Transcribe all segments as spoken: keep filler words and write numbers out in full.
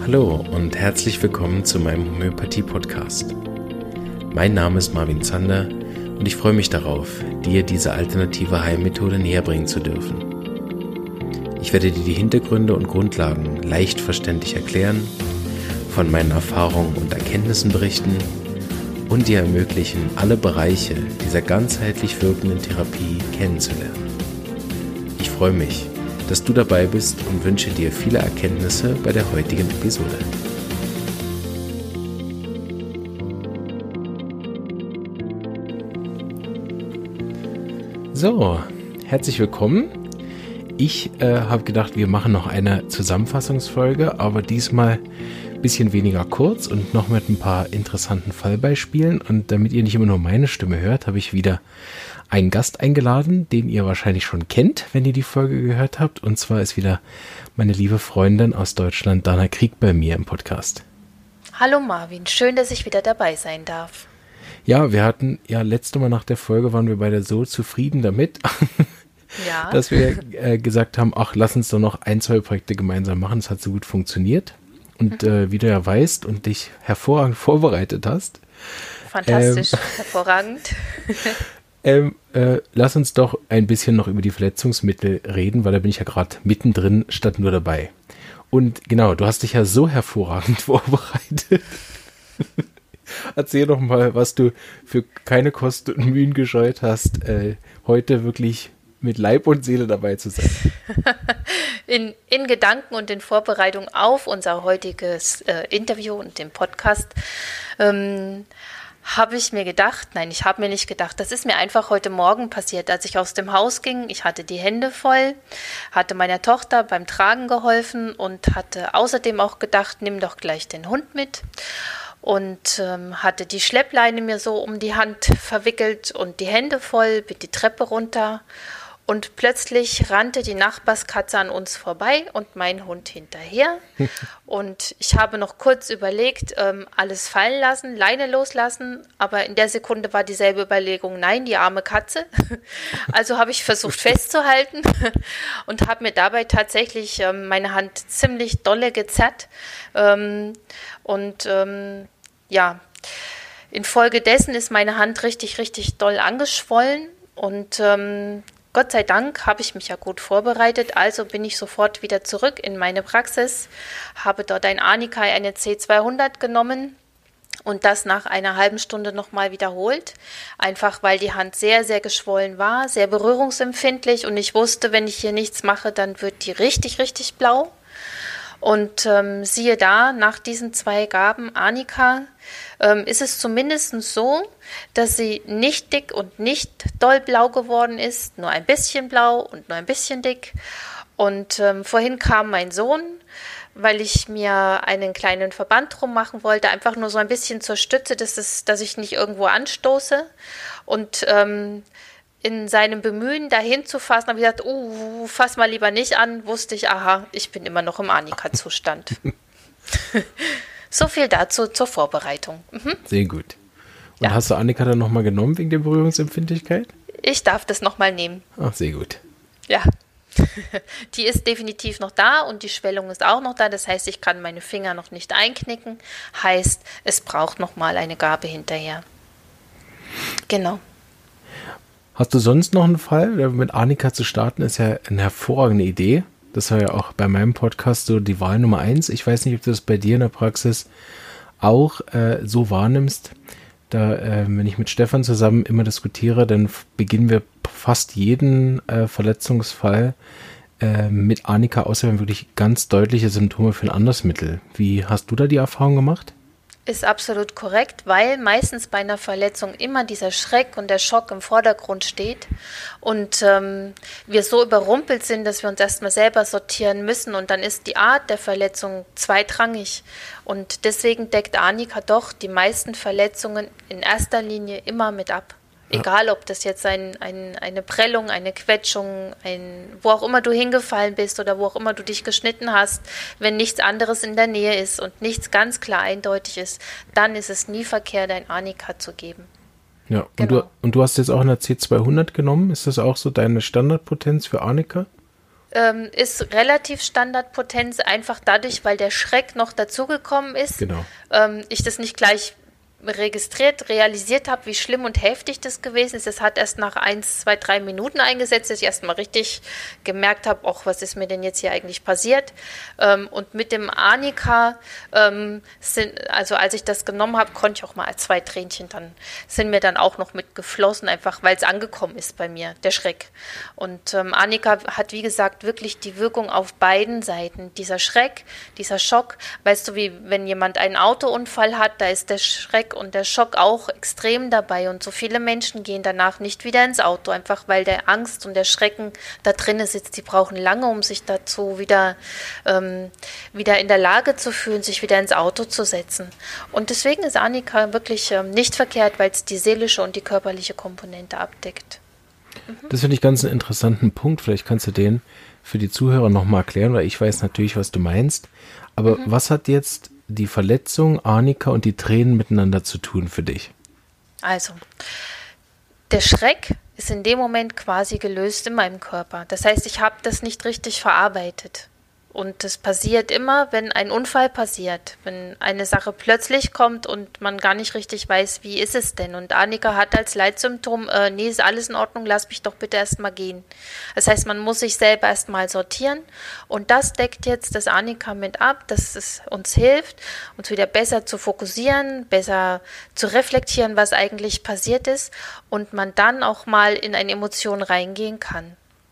Hallo und herzlich willkommen zu meinem Homöopathie-Podcast. Mein Name ist Marvin Zander und ich freue mich darauf, dir diese alternative Heilmethode näher bringen zu dürfen. Ich werde dir die Hintergründe und Grundlagen leicht verständlich erklären, von meinen Erfahrungen und Erkenntnissen berichten und dir ermöglichen, alle Bereiche dieser ganzheitlich wirkenden Therapie kennenzulernen. Ich freue mich, dass du dabei bist und wünsche dir viele Erkenntnisse bei der heutigen Episode. So, herzlich willkommen. Ich äh, habe gedacht, wir machen noch eine Zusammenfassungsfolge, aber diesmal ein bisschen weniger kurz und noch mit ein paar interessanten Fallbeispielen. Und damit ihr nicht immer nur meine Stimme hört, habe ich wieder einen Gast eingeladen, den ihr wahrscheinlich schon kennt, wenn ihr die Folge gehört habt. Und zwar ist wieder meine liebe Freundin aus Deutschland, Dana Krieg, bei mir im Podcast. Hallo Marvin, schön, dass ich wieder dabei sein darf. Ja, wir hatten ja letzte Mal nach der Folge waren wir beide so zufrieden damit, ja. dass wir äh, gesagt haben, ach, lass uns doch noch ein, zwei Projekte gemeinsam machen. Es hat so gut funktioniert. Und mhm. äh, wie du ja weißt und dich hervorragend vorbereitet hast. Fantastisch, ähm, hervorragend. ähm, äh, lass uns doch ein bisschen noch über die Verletzungsmittel reden, weil da bin ich ja gerade mittendrin statt nur dabei. Und genau, du hast dich ja so hervorragend vorbereitet. Erzähl doch mal, was du für keine Kosten und Mühen gescheut hast, äh, heute wirklich mit Leib und Seele dabei zu sein. In, in Gedanken und in Vorbereitung auf unser heutiges äh, Interview und den Podcast ähm, habe ich mir gedacht, nein, ich habe mir nicht gedacht, das ist mir einfach heute Morgen passiert, als ich aus dem Haus ging. Ich hatte die Hände voll, hatte meiner Tochter beim Tragen geholfen und hatte außerdem auch gedacht, nimm doch gleich den Hund mit. Und ähm, hatte die Schleppleine mir so um die Hand verwickelt und die Hände voll, bin die Treppe runter. Und plötzlich rannte die Nachbarskatze an uns vorbei und mein Hund hinterher. Und ich habe noch kurz überlegt, ähm, alles fallen lassen, Leine loslassen. Aber in der Sekunde war dieselbe Überlegung, nein, die arme Katze. Also habe ich versucht festzuhalten und habe mir dabei tatsächlich ähm, meine Hand ziemlich dolle gezerrt. Ähm, und ähm, ja, infolgedessen ist meine Hand richtig, richtig doll angeschwollen. Und ähm, Gott sei Dank habe ich mich ja gut vorbereitet, also bin ich sofort wieder zurück in meine Praxis, habe dort ein Arnika, eine C zweihundert genommen und das nach einer halben Stunde nochmal wiederholt, einfach weil die Hand sehr, sehr geschwollen war, sehr berührungsempfindlich und ich wusste, wenn ich hier nichts mache, dann wird die richtig, richtig blau. Und ähm, siehe da, nach diesen zwei Gaben Arnika ähm, ist es zumindest so, dass sie nicht dick und nicht doll blau geworden ist, nur ein bisschen blau und nur ein bisschen dick. Und ähm, vorhin kam mein Sohn, weil ich mir einen kleinen Verband drum machen wollte, einfach nur so ein bisschen zur Stütze, dass, es, dass ich nicht irgendwo anstoße. Und ähm, in seinem Bemühen, dahin zu fassen, habe ich gesagt, uh, fass mal lieber nicht an, wusste ich, aha, ich bin immer noch im Arnika-Zustand. So viel dazu zur Vorbereitung. Mhm. Sehr gut. Und ja. Hast du Arnika dann nochmal genommen wegen der Berührungsempfindlichkeit? Ich darf das nochmal nehmen. Ach, sehr gut. Ja. Die ist definitiv noch da und die Schwellung ist auch noch da. Das heißt, ich kann meine Finger noch nicht einknicken. Heißt, es braucht nochmal eine Gabe hinterher. Genau. Hast du sonst noch einen Fall? Mit Arnika zu starten ist ja eine hervorragende Idee. Das war ja auch bei meinem Podcast so die Wahl Nummer eins. Ich weiß nicht, ob du das bei dir in der Praxis auch äh, so wahrnimmst. Da, äh, wenn ich mit Stefan zusammen immer diskutiere, dann f- beginnen wir fast jeden äh, Verletzungsfall äh, mit Arnika, außer wenn wirklich ganz deutliche Symptome für ein anderes Mittel. Wie hast du da die Erfahrung gemacht? Ist absolut korrekt, weil meistens bei einer Verletzung immer dieser Schreck und der Schock im Vordergrund steht und ähm, wir so überrumpelt sind, dass wir uns erstmal selber sortieren müssen und dann ist die Art der Verletzung zweitrangig und deswegen deckt Arnika doch die meisten Verletzungen in erster Linie immer mit ab. Egal, ob das jetzt ein, ein, eine Prellung, eine Quetschung, ein, wo auch immer du hingefallen bist oder wo auch immer du dich geschnitten hast, wenn nichts anderes in der Nähe ist und nichts ganz klar eindeutig ist, dann ist es nie verkehrt, ein Arnika zu geben. Ja, und, genau. du, und du hast jetzt auch eine C zweihundert genommen. Ist das auch so deine Standardpotenz für Arnika? ähm, ist relativ Standardpotenz, einfach dadurch, weil der Schreck noch dazugekommen ist. Genau. Ähm, ich das nicht gleich registriert, realisiert habe, wie schlimm und heftig das gewesen ist. Es hat erst nach eins, zwei, drei Minuten eingesetzt, dass ich erst mal richtig gemerkt habe, auch was ist mir denn jetzt hier eigentlich passiert. Ähm, und mit dem Arnika, ähm, sind, also als ich das genommen habe, konnte ich auch mal zwei Tränchen, dann sind mir dann auch noch mit geflossen, einfach weil es angekommen ist bei mir, der Schreck. Und ähm, Arnika hat, wie gesagt, wirklich die Wirkung auf beiden Seiten. Dieser Schreck, dieser Schock, weißt du, wie wenn jemand einen Autounfall hat, da ist der Schreck und der Schock auch extrem dabei und so viele Menschen gehen danach nicht wieder ins Auto, einfach weil der Angst und der Schrecken da drin sitzt. Die brauchen lange, um sich dazu wieder, ähm, wieder in der Lage zu fühlen, sich wieder ins Auto zu setzen. Und deswegen ist Arnika wirklich ähm, nicht verkehrt, weil es die seelische und die körperliche Komponente abdeckt. Mhm. Das finde ich ganz einen interessanten Punkt. Vielleicht kannst du den für die Zuhörer nochmal erklären, weil ich weiß natürlich, was du meinst. Aber mhm. was hat jetzt die Verletzung, Arnika und die Tränen miteinander zu tun für dich? Also, der Schreck ist in dem Moment quasi gelöst in meinem Körper. Das heißt, ich habe das nicht richtig verarbeitet. Und das passiert immer, wenn ein Unfall passiert, wenn eine Sache plötzlich kommt und man gar nicht richtig weiß, wie ist es denn. Und Arnika hat als Leitsymptom, äh, nee, ist alles in Ordnung, lass mich doch bitte erst mal gehen. Das heißt, man muss sich selber erst mal sortieren und das deckt jetzt das Arnika mit ab, dass es uns hilft, uns wieder besser zu fokussieren, besser zu reflektieren, was eigentlich passiert ist und man dann auch mal in eine Emotion reingehen kann.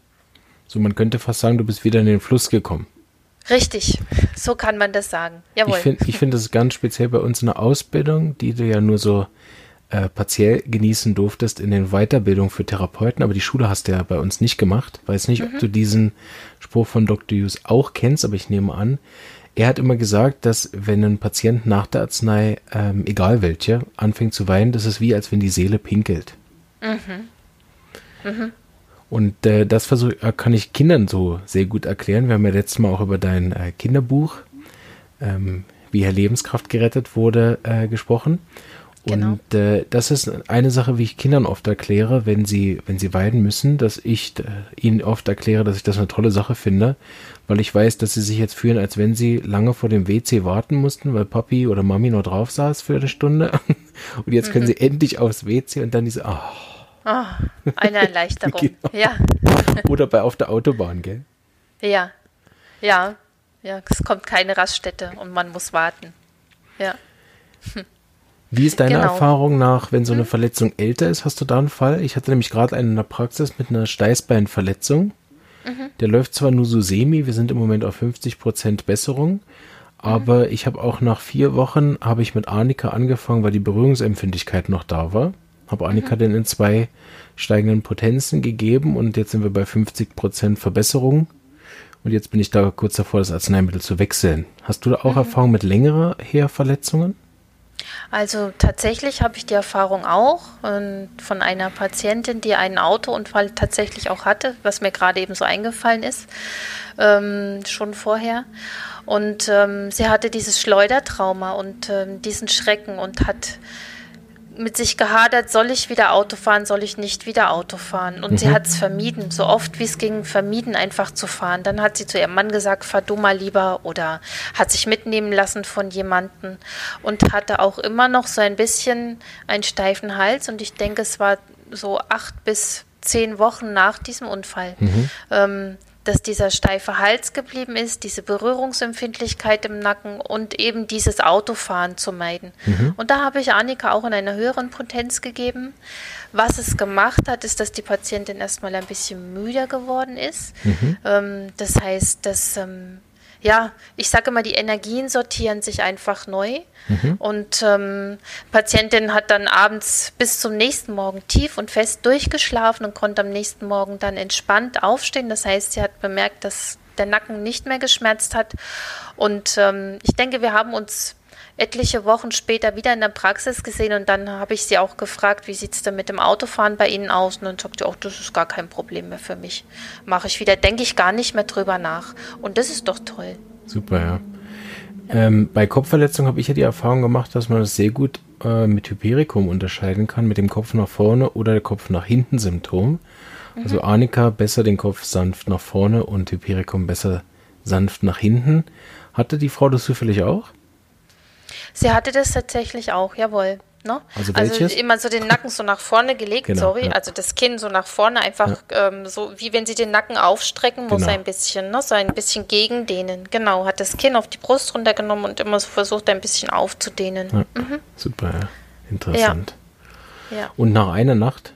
So, man könnte fast sagen, du bist wieder in den Fluss gekommen. Richtig, so kann man das sagen. Jawohl. Ich finde, ich find das ganz speziell bei uns in der Ausbildung, die du ja nur so äh, partiell genießen durftest in den Weiterbildungen für Therapeuten, aber die Schule hast du ja bei uns nicht gemacht. Weiß nicht, mhm. ob du diesen Spruch von Doktor Hughes auch kennst, aber ich nehme an, er hat immer gesagt, dass wenn ein Patient nach der Arznei, ähm, egal welche, anfängt zu weinen, das ist wie, als wenn die Seele pinkelt. Mhm. Mhm. Und äh, das versuch, äh, kann ich Kindern so sehr gut erklären. Wir haben ja letztes Mal auch über dein äh, Kinderbuch, ähm, wie Herr Lebenskraft gerettet wurde, äh, gesprochen. Und genau. äh, das ist eine Sache, wie ich Kindern oft erkläre, wenn sie, wenn sie weinen müssen, dass ich äh, ihnen oft erkläre, dass ich das eine tolle Sache finde, weil ich weiß, dass sie sich jetzt fühlen, als wenn sie lange vor dem W C warten mussten, weil Papi oder Mami noch drauf saß für eine Stunde. Und jetzt können mhm. sie endlich aufs W C und dann diese, oh, Oh, eine Erleichterung, genau. Ja. Oder bei auf der Autobahn, gell? Ja, ja, ja, es kommt keine Raststätte und man muss warten, ja. Hm. Wie ist deine genau. Erfahrung nach, wenn so eine hm. Verletzung älter ist? Hast du da einen Fall? Ich hatte nämlich gerade einen in der Praxis mit einer Steißbeinverletzung. Mhm. Der läuft zwar nur so semi, wir sind im Moment auf fünfzig Prozent Besserung, aber mhm. ich habe auch nach vier Wochen, habe ich mit Arnika angefangen, weil die Berührungsempfindlichkeit noch da war. Habe Arnika mhm. denn in zwei steigenden Potenzen gegeben und jetzt sind wir bei fünfzig Prozent Verbesserung und jetzt bin ich da kurz davor, das Arzneimittel zu wechseln. Hast du da auch mhm. Erfahrung mit längerer Herverletzungen? Also tatsächlich habe ich die Erfahrung auch äh, von einer Patientin, die einen Autounfall tatsächlich auch hatte, was mir gerade eben so eingefallen ist, ähm, schon vorher. Und ähm, sie hatte dieses Schleudertrauma und ähm, diesen Schrecken und hat mit sich gehadert, soll ich wieder Auto fahren, soll ich nicht wieder Auto fahren. Und mhm. sie hat es vermieden, so oft wie es ging, vermieden einfach zu fahren. Dann hat sie zu ihrem Mann gesagt, fahr du mal lieber, oder hat sich mitnehmen lassen von jemandem und hatte auch immer noch so ein bisschen einen steifen Hals. Und ich denke, es war so acht bis zehn Wochen nach diesem Unfall, mhm. ähm, dass dieser steife Hals geblieben ist, diese Berührungsempfindlichkeit im Nacken und eben dieses Autofahren zu meiden. Mhm. Und da habe ich Arnika auch in einer höheren Potenz gegeben. Was es gemacht hat, ist, dass die Patientin erstmal ein bisschen müder geworden ist. Mhm. Ähm, das heißt, dass, ähm, ja, ich sage immer, die Energien sortieren sich einfach neu. Mhm. Und ähm, Patientin hat dann abends bis zum nächsten Morgen tief und fest durchgeschlafen und konnte am nächsten Morgen dann entspannt aufstehen. Das heißt, sie hat bemerkt, dass der Nacken nicht mehr geschmerzt hat. Und ähm, ich denke, wir haben uns etliche Wochen später wieder in der Praxis gesehen und dann habe ich sie auch gefragt, wie sieht es denn mit dem Autofahren bei Ihnen aus? Und dann sagt sie, auch das ist gar kein Problem mehr für mich. Mache ich wieder, denke ich gar nicht mehr drüber nach. Und das ist doch toll. Super, ja. Ähm, bei Kopfverletzungen habe ich ja die Erfahrung gemacht, dass man das sehr gut äh, mit Hyperikum unterscheiden kann, mit dem Kopf nach vorne oder der Kopf nach hinten Symptom. Mhm. Also Arnika besser den Kopf sanft nach vorne und Hypericum besser sanft nach hinten. Hatte die Frau das zufällig auch? Sie hatte das tatsächlich auch, jawohl. Ne? Also welches? Also immer so den Nacken so nach vorne gelegt, Genau, sorry, ja. also das Kinn so nach vorne, einfach Ja. ähm, so, wie wenn sie den Nacken aufstrecken, muss Genau. ein bisschen, ne? So ein bisschen gegendehnen. Genau, hat das Kinn auf die Brust runtergenommen und immer so versucht, ein bisschen aufzudehnen. Ja. Super, ja. Interessant. Ja. Und nach einer Nacht?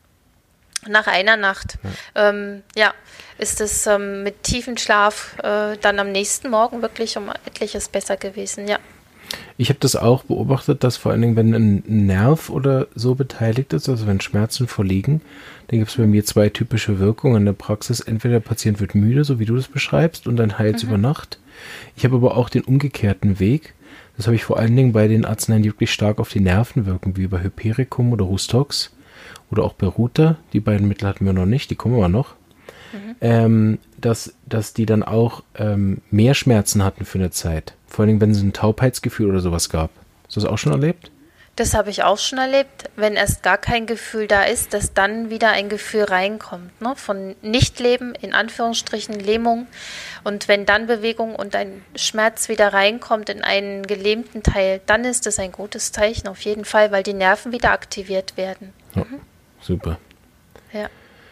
Nach einer Nacht, ja, ähm, ja ist es ähm, mit tiefem Schlaf äh, dann am nächsten Morgen wirklich um etliches besser gewesen, ja. Ich habe das auch beobachtet, dass vor allen Dingen, wenn ein Nerv oder so beteiligt ist, also wenn Schmerzen vorliegen, dann gibt es bei mir zwei typische Wirkungen in der Praxis. Entweder der Patient wird müde, so wie du das beschreibst, und dann heilt es mhm. über Nacht. Ich habe aber auch den umgekehrten Weg. Das habe ich vor allen Dingen bei den Arzneien, die wirklich stark auf die Nerven wirken, wie bei Hypericum oder Rustox oder auch bei Ruta. Die beiden Mittel hatten wir noch nicht, die kommen aber noch. Mhm. Ähm, dass, dass die dann auch ähm, mehr Schmerzen hatten für eine Zeit. Vor allem, wenn es ein Taubheitsgefühl oder sowas gab. Hast du das auch schon erlebt? Das habe ich auch schon erlebt. Wenn erst gar kein Gefühl da ist, dass dann wieder ein Gefühl reinkommt. Ne? Von Nichtleben, in Anführungsstrichen Lähmung. Und wenn dann Bewegung und ein Schmerz wieder reinkommt in einen gelähmten Teil, dann ist das ein gutes Zeichen auf jeden Fall, weil die Nerven wieder aktiviert werden. Ja, mhm. Super. Ja.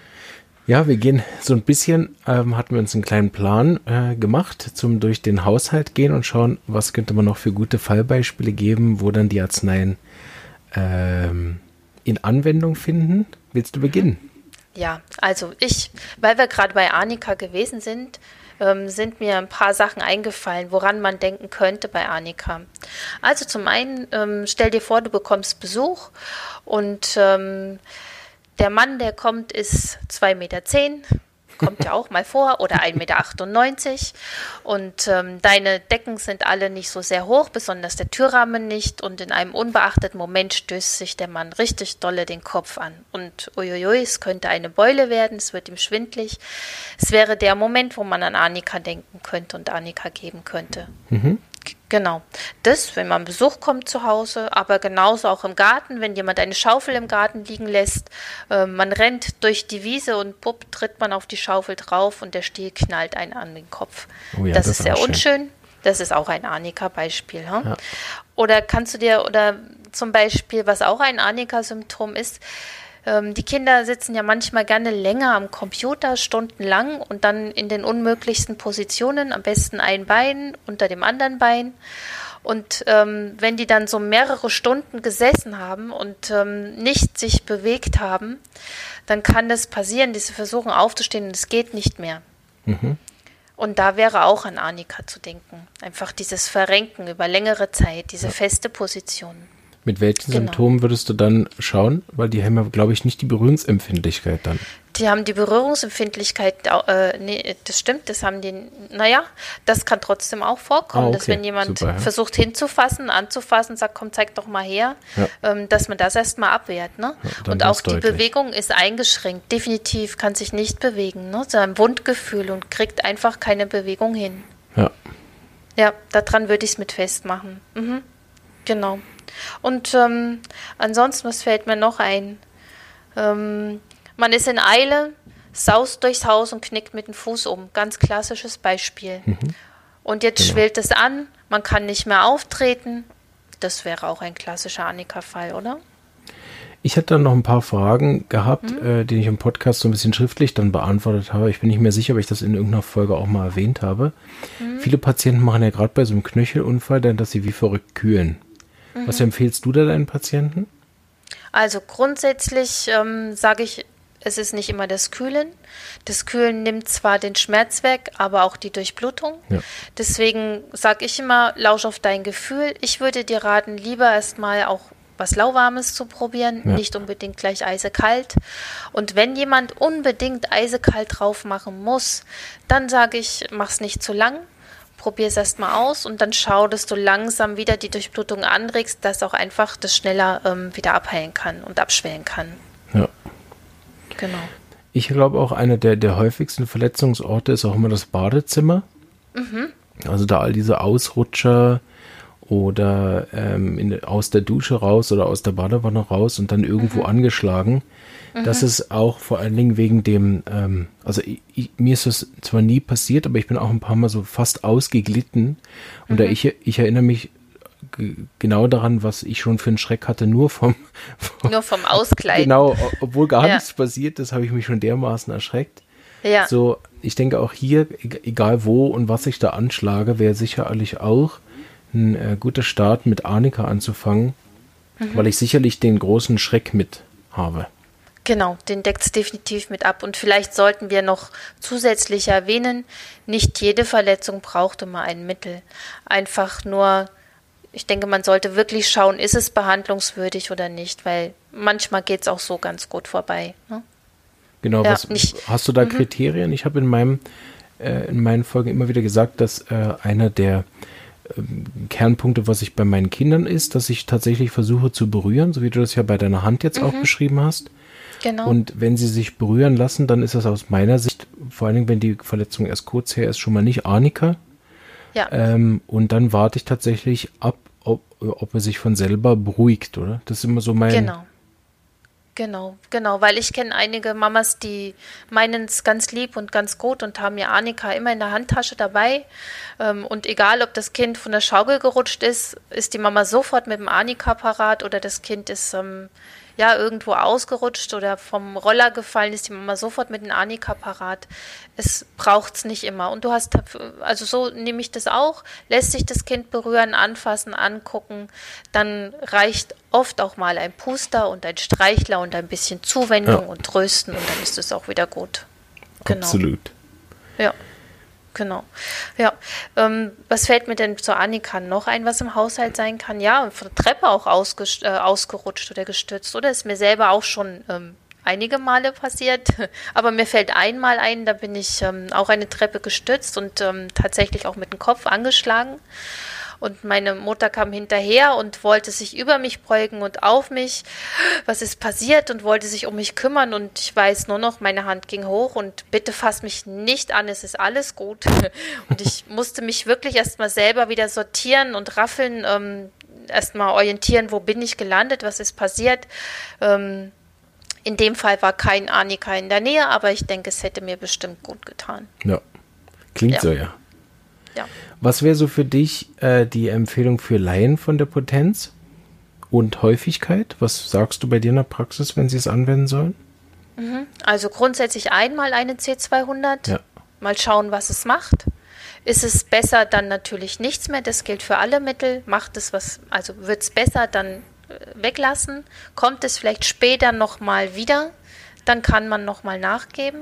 Ja, wir gehen so ein bisschen, ähm, hatten wir uns einen kleinen Plan äh, gemacht, zum durch den Haushalt gehen und schauen, was könnte man noch für gute Fallbeispiele geben, wo dann die Arzneien ähm, in Anwendung finden. Willst du beginnen? Ja, also ich, weil wir gerade bei Arnika gewesen sind, ähm, sind mir ein paar Sachen eingefallen, woran man denken könnte bei Arnika. Also zum einen, ähm, stell dir vor, du bekommst Besuch und ähm, der Mann, der kommt, ist zwei Meter zehn, kommt ja auch mal vor, oder ein Meter achtundneunzig und ähm, deine Decken sind alle nicht so sehr hoch, besonders der Türrahmen nicht, und in einem unbeachteten Moment stößt sich der Mann richtig dolle den Kopf an und uiuiui, es könnte eine Beule werden, es wird ihm schwindlig. Es wäre der Moment, wo man an Arnika denken könnte und Arnika geben könnte. Mhm. Genau, das, wenn man Besuch kommt zu Hause, aber genauso auch im Garten, wenn jemand eine Schaufel im Garten liegen lässt, äh, man rennt durch die Wiese und bupp, tritt man auf die Schaufel drauf und der Stiel knallt einen an den Kopf. Oh ja, das, das ist sehr unschön. Schön. Das ist auch ein Arnika-Beispiel. Hm? Ja. Oder kannst du dir, oder zum Beispiel, was auch ein Arnika-Symptom ist, die Kinder sitzen ja manchmal gerne länger am Computer, stundenlang, und dann in den unmöglichsten Positionen, am besten ein Bein unter dem anderen Bein. Und ähm, wenn die dann so mehrere Stunden gesessen haben und ähm, nicht sich bewegt haben, dann kann das passieren, dass sie versuchen aufzustehen und es geht nicht mehr. Mhm. Und da wäre auch an Arnika zu denken. Einfach dieses Verrenken über längere Zeit, diese ja. feste Position. Mit welchen genau. Symptomen würdest du dann schauen? Weil die haben ja, glaube ich, nicht die Berührungsempfindlichkeit dann. Die haben die Berührungsempfindlichkeit, äh, nee, das stimmt, das haben die, naja, das kann trotzdem auch vorkommen, ah, okay. dass wenn jemand Super, ja. versucht hinzufassen, anzufassen, sagt, komm, zeig doch mal her, ja. ähm, dass man das erstmal abwehrt. Ne? Ja, und auch die deutlich. Bewegung ist eingeschränkt, definitiv kann sich nicht bewegen, ne? So ein Wundgefühl und kriegt einfach keine Bewegung hin. Ja. Ja, daran würde ich es mit festmachen. Mhm. Genau. Und ähm, ansonsten, was fällt mir noch ein? Ähm, man ist in Eile, saust durchs Haus und knickt mit dem Fuß um. Ganz klassisches Beispiel. Mhm. Und jetzt genau. schwillt es an, man kann nicht mehr auftreten. Das wäre auch ein klassischer Arnika-Fall, oder? Ich hatte dann noch ein paar Fragen gehabt, mhm. äh, die ich im Podcast so ein bisschen schriftlich dann beantwortet habe. Ich bin nicht mehr sicher, ob ich das in irgendeiner Folge auch mal erwähnt habe. Mhm. Viele Patienten machen ja gerade bei so einem Knöchelunfall dann, dass sie wie verrückt kühlen. Mhm. Was empfiehlst du da deinen Patienten? Also grundsätzlich ähm, sage ich, es ist nicht immer das Kühlen. Das Kühlen nimmt zwar den Schmerz weg, aber auch die Durchblutung. Ja. Deswegen sage ich immer, lausch auf dein Gefühl. Ich würde dir raten, lieber erstmal auch was Lauwarmes zu probieren, ja. nicht unbedingt gleich eisekalt. Und wenn jemand unbedingt eisekalt drauf machen muss, dann sage ich, mach's nicht zu lang. Probier es erstmal aus und dann schau, dass du langsam wieder die Durchblutung anregst, dass auch einfach das schneller ähm, wieder abheilen kann und abschwellen kann. Ja. Genau. Ich glaube auch, einer der, der häufigsten Verletzungsorte ist auch immer das Badezimmer. Mhm. Also da all diese Ausrutscher oder ähm, in, aus der Dusche raus oder aus der Badewanne raus und dann irgendwo mhm. angeschlagen. Mhm. Das ist auch vor allen Dingen wegen dem, ähm, also ich, ich, mir ist das zwar nie passiert, aber ich bin auch ein paar Mal so fast ausgeglitten. Und mhm. da ich, ich erinnere mich g- genau daran, was ich schon für einen Schreck hatte, nur vom, vom nur vom Ausgleiten. Genau, obwohl gar ja. nichts passiert ist, habe ich mich schon dermaßen erschreckt. Ja. So, ich denke auch hier, egal wo und was ich da anschlage, wäre sicherlich auch ein äh, guter Start mit Arnika anzufangen, mhm. weil ich sicherlich den großen Schreck mit habe. Genau, den deckt es definitiv mit ab. Und vielleicht sollten wir noch zusätzlich erwähnen, nicht jede Verletzung braucht immer ein Mittel. Einfach nur, ich denke, man sollte wirklich schauen, ist es behandlungswürdig oder nicht, weil manchmal geht es auch so ganz gut vorbei. Ne? Genau, ja, was, nicht, hast du da mhm. Kriterien? Ich habe in meinem äh, in meinen Folgen immer wieder gesagt, dass äh, einer der Kernpunkte, was ich bei meinen Kindern ist, dass ich tatsächlich versuche zu berühren, so wie du das ja bei deiner Hand jetzt mhm. auch beschrieben hast. Genau. Und wenn sie sich berühren lassen, dann ist das aus meiner Sicht, vor allen Dingen, wenn die Verletzung erst kurz her ist, schon mal nicht Arnika. Ja. Ähm, und dann warte ich tatsächlich ab, ob, ob er sich von selber beruhigt, oder? Das ist immer so mein... Genau. Genau, genau, weil ich kenne einige Mamas, die meinen es ganz lieb und ganz gut und haben ihr Arnika immer in der Handtasche dabei. Ähm, und egal, ob das Kind von der Schaukel gerutscht ist, ist die Mama sofort mit dem Arnika parat oder das Kind ist ähm, ja irgendwo ausgerutscht oder vom Roller gefallen, ist die Mama sofort mit dem Arnika parat. Es braucht es nicht immer. Und du hast, also so nehme ich das auch, lässt sich das Kind berühren, anfassen, angucken, dann reicht oft auch mal ein Puster und ein Streichler und ein bisschen Zuwendung ja. und Trösten und dann ist es auch wieder gut. Genau. Absolut. Ja, genau. Ja, ähm, was fällt mir denn zur Arnika noch ein, was im Haushalt sein kann? Ja, von der Treppe auch ausges- äh, ausgerutscht oder gestürzt oder ist mir selber auch schon ähm, einige Male passiert, aber mir fällt einmal ein, da bin ich ähm, auch eine Treppe gestürzt und ähm, tatsächlich auch mit dem Kopf angeschlagen. Und meine Mutter kam hinterher und wollte sich über mich beugen und auf mich. Was ist passiert? Und wollte sich um mich kümmern. Und ich weiß nur noch, meine Hand ging hoch und bitte fass mich nicht an, es ist alles gut. Und ich musste mich wirklich erstmal selber wieder sortieren und raffeln, ähm, erstmal orientieren, wo bin ich gelandet, was ist passiert. Ähm, in dem Fall war kein Arnika in der Nähe, aber ich denke, es hätte mir bestimmt gut getan. Ja, klingt ja. so, ja. Ja. Was wäre so für dich äh, die Empfehlung für Laien von der Potenz und Häufigkeit? Was sagst du bei dir in der Praxis, wenn sie es anwenden sollen? Also grundsätzlich einmal eine C zweihundert, ja. mal schauen, was es macht. Ist es besser, dann natürlich nichts mehr. Das gilt für alle Mittel. Macht es was, also wird es besser, dann äh, weglassen. Kommt es vielleicht später nochmal wieder, dann kann man nochmal nachgeben.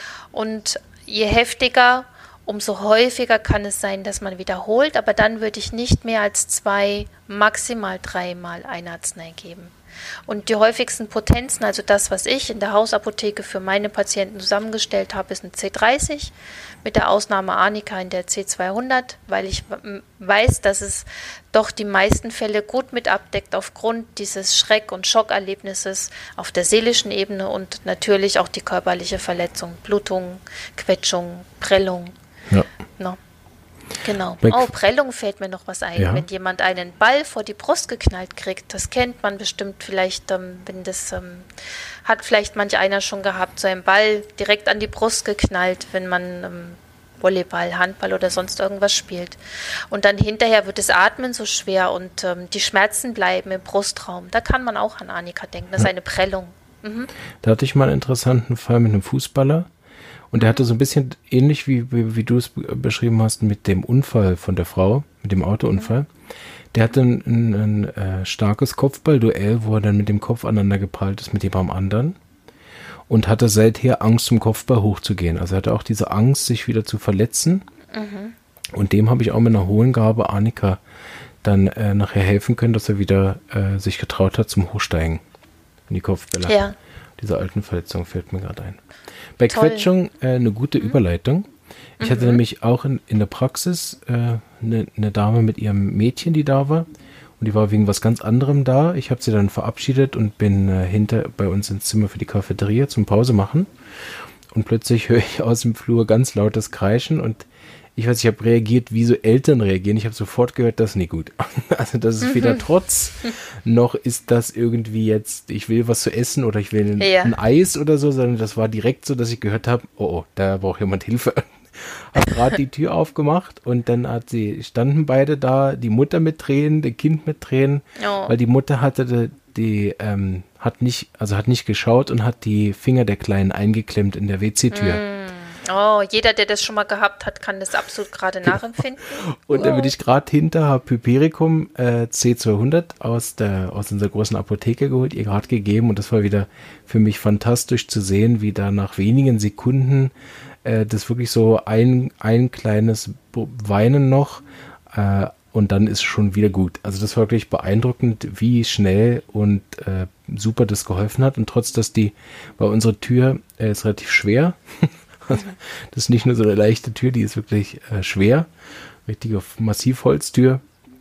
Und je heftiger, umso häufiger kann es sein, dass man wiederholt, aber dann würde ich nicht mehr als zwei, maximal dreimal eine Arznei geben. Und die häufigsten Potenzen, also das, was ich in der Hausapotheke für meine Patienten zusammengestellt habe, ist ein C dreißig, mit der Ausnahme Arnika in der C zweihundert, weil ich weiß, dass es doch die meisten Fälle gut mit abdeckt aufgrund dieses Schreck- und Schockerlebnisses auf der seelischen Ebene und natürlich auch die körperliche Verletzung, Blutung, Quetschung, Prellung. Ja. No. Genau. Bei Oh, Prellung fällt mir noch was ein. Ja. Wenn jemand einen Ball vor die Brust geknallt kriegt, das kennt man bestimmt vielleicht, ähm, wenn das ähm, hat vielleicht manch einer schon gehabt, so einen Ball direkt an die Brust geknallt, wenn man ähm, Volleyball, Handball oder sonst irgendwas spielt. Und dann hinterher wird das Atmen so schwer und ähm, die Schmerzen bleiben im Brustraum. Da kann man auch an Arnika denken. Das ist eine Prellung. Mhm. Da hatte ich mal einen interessanten Fall mit einem Fußballer. Und der hatte so ein bisschen ähnlich, wie, wie, wie du es beschrieben hast, mit dem Unfall von der Frau, mit dem Autounfall. Der hatte ein, ein, ein äh, starkes Kopfballduell, wo er dann mit dem Kopf aneinander geprallt ist mit jemandem anderen. Und hatte seither Angst, zum Kopfball hochzugehen. Also er hatte auch diese Angst, sich wieder zu verletzen. Mhm. Und dem habe ich auch mit einer hohen Gabe Arnika dann äh, nachher helfen können, dass er wieder äh, sich getraut hat zum Hochsteigen in die Kopfbälle. Ja. Diese alten Verletzung fällt mir gerade ein. Bei Toll. Quetschung äh, eine gute mhm. Überleitung. Ich mhm. hatte nämlich auch in, in der Praxis eine äh, ne, ne Dame mit ihrem Mädchen, die da war. Und die war wegen was ganz anderem da. Ich habe sie dann verabschiedet und bin äh, hinter bei uns ins Zimmer für die Cafeteria zum Pause machen. und plötzlich höre ich aus dem Flur ganz lautes Kreischen und ich weiß, ich habe reagiert, wie so Eltern reagieren. Ich habe sofort gehört, das ist nicht gut. Also das ist weder Trotz, noch ist das irgendwie jetzt, ich will was zu essen oder ich will ein, ja. ein Eis oder so, sondern das war direkt so, dass ich gehört habe, oh, oh, da braucht jemand Hilfe. Habe gerade die Tür aufgemacht und dann hat sie, standen beide da, die Mutter mit Tränen, das Kind mit Tränen, oh. weil die Mutter hatte die, die ähm, hat nicht, also hat nicht geschaut und hat die Finger der Kleinen eingeklemmt in der W C-Tür. Mm. Oh, jeder, der das schon mal gehabt hat, kann das absolut gerade nachempfinden. Und da bin ich gerade hinter, habe Hypericum äh, C zweihundert aus, der, aus unserer großen Apotheke geholt, ihr gerade gegeben und das war wieder für mich fantastisch zu sehen, wie da nach wenigen Sekunden äh, das wirklich so ein, ein kleines Weinen noch äh, und dann ist schon wieder gut. Also das war wirklich beeindruckend, wie schnell und äh, super das geholfen hat und trotz, dass die, weil unsere Tür äh, ist relativ schwer, das ist nicht nur so eine leichte Tür, die ist wirklich äh, schwer, richtige Massivholztür.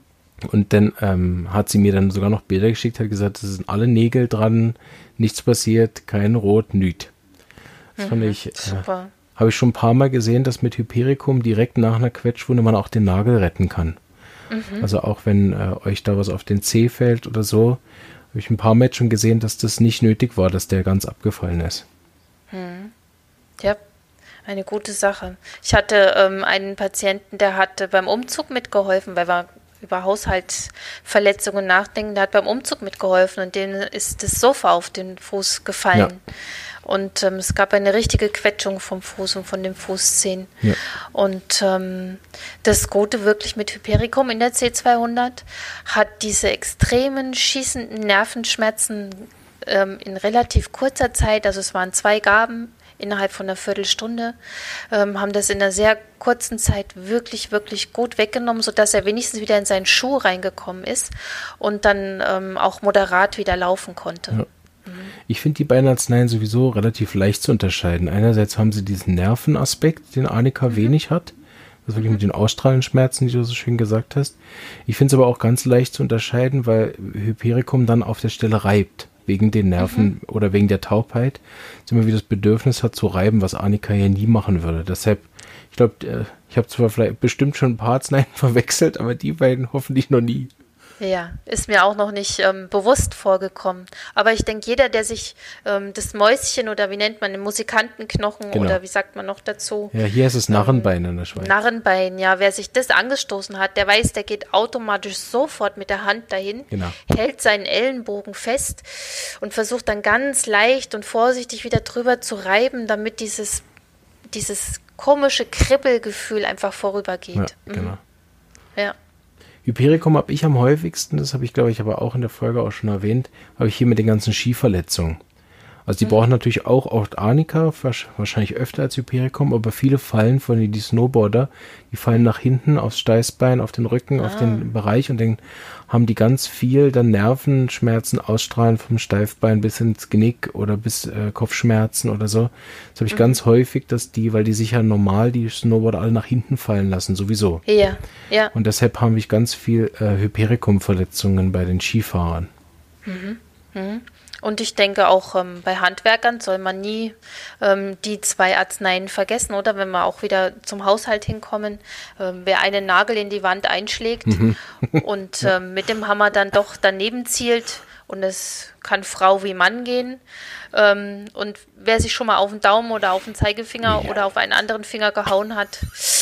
Und dann ähm, hat sie mir dann sogar noch Bilder geschickt, hat gesagt, es sind alle Nägel dran, nichts passiert, kein Rot, nüt. Das mhm, fand ich, äh, habe ich schon ein paar Mal gesehen, dass mit Hypericum direkt nach einer Quetschwunde man auch den Nagel retten kann. Mhm. Also auch wenn äh, euch da was auf den Zeh fällt oder so, habe ich ein paar Mal schon gesehen, dass das nicht nötig war, dass der ganz abgefallen ist. Mhm. Ja. Eine gute Sache. Ich hatte ähm, einen Patienten, der hatte beim Umzug mitgeholfen, weil wir über Haushaltsverletzungen nachdenken, der hat beim Umzug mitgeholfen und dem ist das Sofa auf den Fuß gefallen. Ja. Und ähm, es gab eine richtige Quetschung vom Fuß und von den Fußzehen. Ja. Und ähm, das Gute wirklich mit Hypericum in der C zweihundert hat diese extremen schießenden Nervenschmerzen ähm, in relativ kurzer Zeit, also es waren zwei Gaben, innerhalb von einer Viertelstunde, ähm, haben das in einer sehr kurzen Zeit wirklich, wirklich gut weggenommen, sodass er wenigstens wieder in seinen Schuh reingekommen ist und dann ähm, auch moderat wieder laufen konnte. Ja. Mhm. Ich finde die beiden Arzneien sowieso relativ leicht zu unterscheiden. Einerseits haben sie diesen Nervenaspekt, den Arnika mhm. wenig hat, das wirklich mhm. mit den Ausstrahlenschmerzen, die du so schön gesagt hast. Ich finde es aber auch ganz leicht zu unterscheiden, weil Hypericum dann auf der Stelle reibt. Wegen den Nerven mhm. oder wegen der Taubheit, dass man wie das Bedürfnis hat zu reiben, was Arnika ja nie machen würde. Deshalb, ich glaube, ich habe zwar vielleicht bestimmt schon ein paar Arzneien verwechselt, aber die beiden hoffentlich noch nie. Ja, ist mir auch noch nicht ähm, bewusst vorgekommen. Aber ich denke, jeder, der sich ähm, das Mäuschen oder wie nennt man den Musikantenknochen genau. oder wie sagt man noch dazu? Ja, hier ist es Narrenbein ähm, in der Schweiz. Narrenbein, ja. Wer sich das angestoßen hat, der weiß, der geht automatisch sofort mit der Hand dahin, genau. hält seinen Ellenbogen fest und versucht dann ganz leicht und vorsichtig wieder drüber zu reiben, damit dieses, dieses komische Kribbelgefühl einfach vorübergeht. Ja, genau. Mhm. Ja. Hypericum habe ich am häufigsten, das habe ich glaube ich aber auch in der Folge auch schon erwähnt, habe ich hier mit den ganzen Skiverletzungen. Also die mhm. brauchen natürlich auch oft Arnika, wahrscheinlich öfter als Hypericum, aber viele fallen, vor allem die Snowboarder, die fallen nach hinten aufs Steißbein, auf den Rücken, ah. auf den Bereich und dann haben die ganz viel dann Nervenschmerzen, Ausstrahlen vom Steifbein bis ins Genick oder bis äh, Kopfschmerzen oder so. Das habe ich mhm. ganz häufig, dass die, weil die sich ja normal, die Snowboarder alle nach hinten fallen lassen, sowieso. Ja, ja. Und deshalb haben wir ganz viel äh, Hypericum-Verletzungen bei den Skifahrern. Mhm. Mhm. Und ich denke auch ähm, bei Handwerkern soll man nie ähm, die zwei Arzneien vergessen, oder? Wenn wir auch wieder zum Haushalt hinkommen, ähm, wer einen Nagel in die Wand einschlägt mhm. und ähm, mit dem Hammer dann doch daneben zielt und es kann Frau wie Mann gehen ähm, und wer sich schon mal auf den Daumen oder auf den Zeigefinger ja. oder auf einen anderen Finger gehauen hat,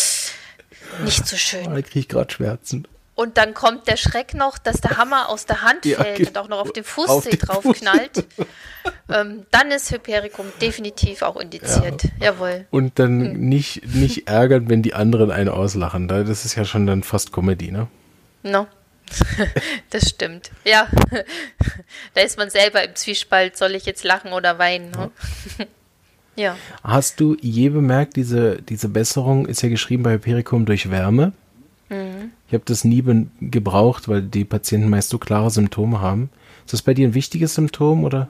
nicht so schön. Oh, da kriege ich gerade Schmerzen. Und dann kommt der Schreck noch, dass der Hammer aus der Hand ja, fällt und auch noch auf den Fußzeh drauf Fuß. knallt. ähm, dann ist Hypericum definitiv auch indiziert. Ja. Jawohl. Und dann hm. nicht, nicht ärgern, wenn die anderen einen auslachen. Das ist ja schon dann fast Comedy, ne? No. Das stimmt. Ja. Da ist man selber im Zwiespalt, soll ich jetzt lachen oder weinen? Ne? Ja. Ja. Hast du je bemerkt, diese, diese Besserung ist ja geschrieben bei Hypericum durch Wärme? Mhm. Ich habe das nie be- gebraucht, weil die Patienten meist so klare Symptome haben. Ist das bei dir ein wichtiges Symptom, oder?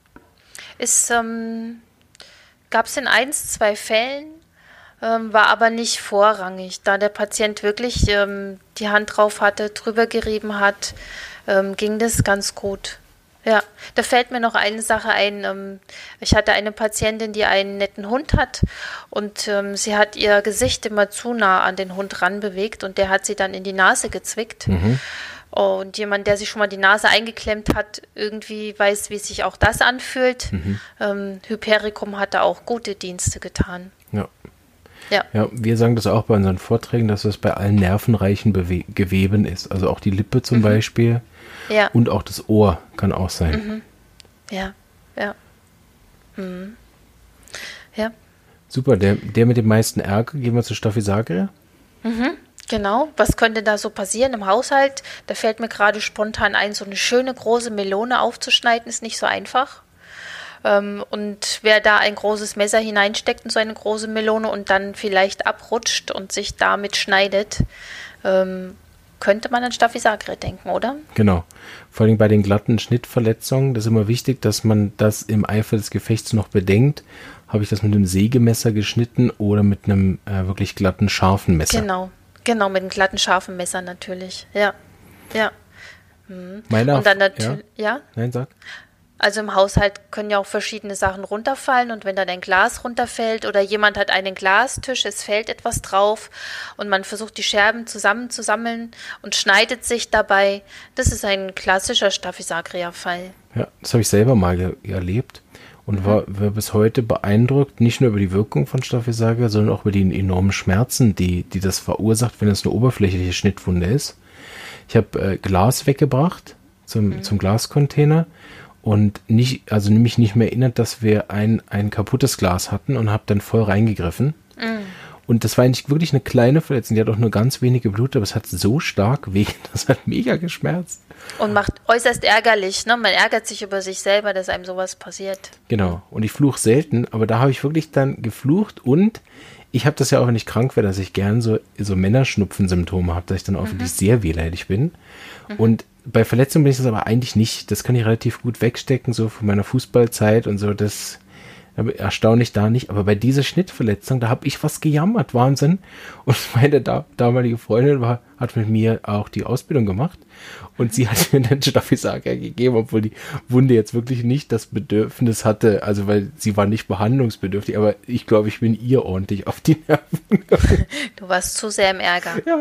Es ähm, gab es in eins, zwei Fällen, ähm, war aber nicht vorrangig, da der Patient wirklich ähm, die Hand drauf hatte, drüber gerieben hat, ähm, ging das ganz gut. Ja, da fällt mir noch eine Sache ein. Ich hatte eine Patientin, die einen netten Hund hat und ähm, sie hat ihr Gesicht immer zu nah an den Hund ranbewegt und der hat sie dann in die Nase gezwickt. Mhm. Und jemand, der sich schon mal die Nase eingeklemmt hat, irgendwie weiß, wie sich auch das anfühlt. Mhm. Ähm, Hypericum hat da auch gute Dienste getan. Ja. Ja. Ja, wir sagen das auch bei unseren Vorträgen, dass es bei allen nervenreichen Bewe- Geweben ist. Also auch die Lippe zum mhm. Beispiel. Ja. Und auch das Ohr kann auch sein. Mhm. Ja, ja. Mhm. Ja. Super, der, der mit dem meisten Ärger, gehen wir zu Staphysagria. Mhm. Genau, was könnte da so passieren im Haushalt? Da fällt mir gerade spontan ein, so eine schöne große Melone aufzuschneiden, ist nicht so einfach. Ähm, und wer da ein großes Messer hineinsteckt in so eine große Melone und dann vielleicht abrutscht und sich damit schneidet, ähm, könnte man an Staphysagria denken, oder? Genau. Vor allem bei den glatten Schnittverletzungen, das ist immer wichtig, dass man das im Eifer des Gefechts noch bedenkt. Habe ich das mit einem Sägemesser geschnitten oder mit einem äh, wirklich glatten, scharfen Messer? Genau, genau, mit einem glatten, scharfen Messer natürlich. Ja, ja. Mhm. Meine und dann natürlich, ja? ja? Nein, sag. Also im Haushalt können ja auch verschiedene Sachen runterfallen und wenn dann ein Glas runterfällt oder jemand hat einen Glastisch, es fällt etwas drauf und man versucht die Scherben zusammenzusammeln und schneidet sich dabei, das ist ein klassischer Staphysagria-Fall. Ja, das habe ich selber mal ge- erlebt und mhm. war, war bis heute beeindruckt, nicht nur über die Wirkung von Staphysagria, sondern auch über die enormen Schmerzen, die, die das verursacht, wenn es eine oberflächliche Schnittwunde ist. Ich habe äh, Glas weggebracht zum, mhm. zum Glascontainer. Und nicht, also mich nicht mehr erinnert, dass wir ein, ein kaputtes Glas hatten und habe dann voll reingegriffen. Mm. Und das war eigentlich wirklich eine kleine Verletzung. Die hat auch nur ganz wenige Blut, aber es hat so stark weh, das hat mega geschmerzt. Und macht äußerst ärgerlich, ne? Man ärgert sich über sich selber, dass einem sowas passiert. Genau. Und ich fluche selten, aber da habe ich wirklich dann geflucht und ich habe das ja auch, wenn ich krank wäre, dass ich gern so, so Männerschnupfen-Symptome habe, dass ich dann auch mhm. wirklich sehr wehleidig bin. Mhm. Und bei Verletzungen bin ich das aber eigentlich nicht. Das kann ich relativ gut wegstecken, so von meiner Fußballzeit und so. Das erstaunlich da nicht. Aber bei dieser Schnittverletzung, da habe ich was gejammert, Wahnsinn. Und meine da, damalige Freundin war, hat mit mir auch die Ausbildung gemacht. Und sie hat mir dann Staphysagria gegeben, obwohl die Wunde jetzt wirklich nicht das Bedürfnis hatte. Also weil sie war nicht behandlungsbedürftig. Aber ich glaube, ich bin ihr ordentlich auf die Nerven gegangen. Du warst zu sehr im Ärger. Ja.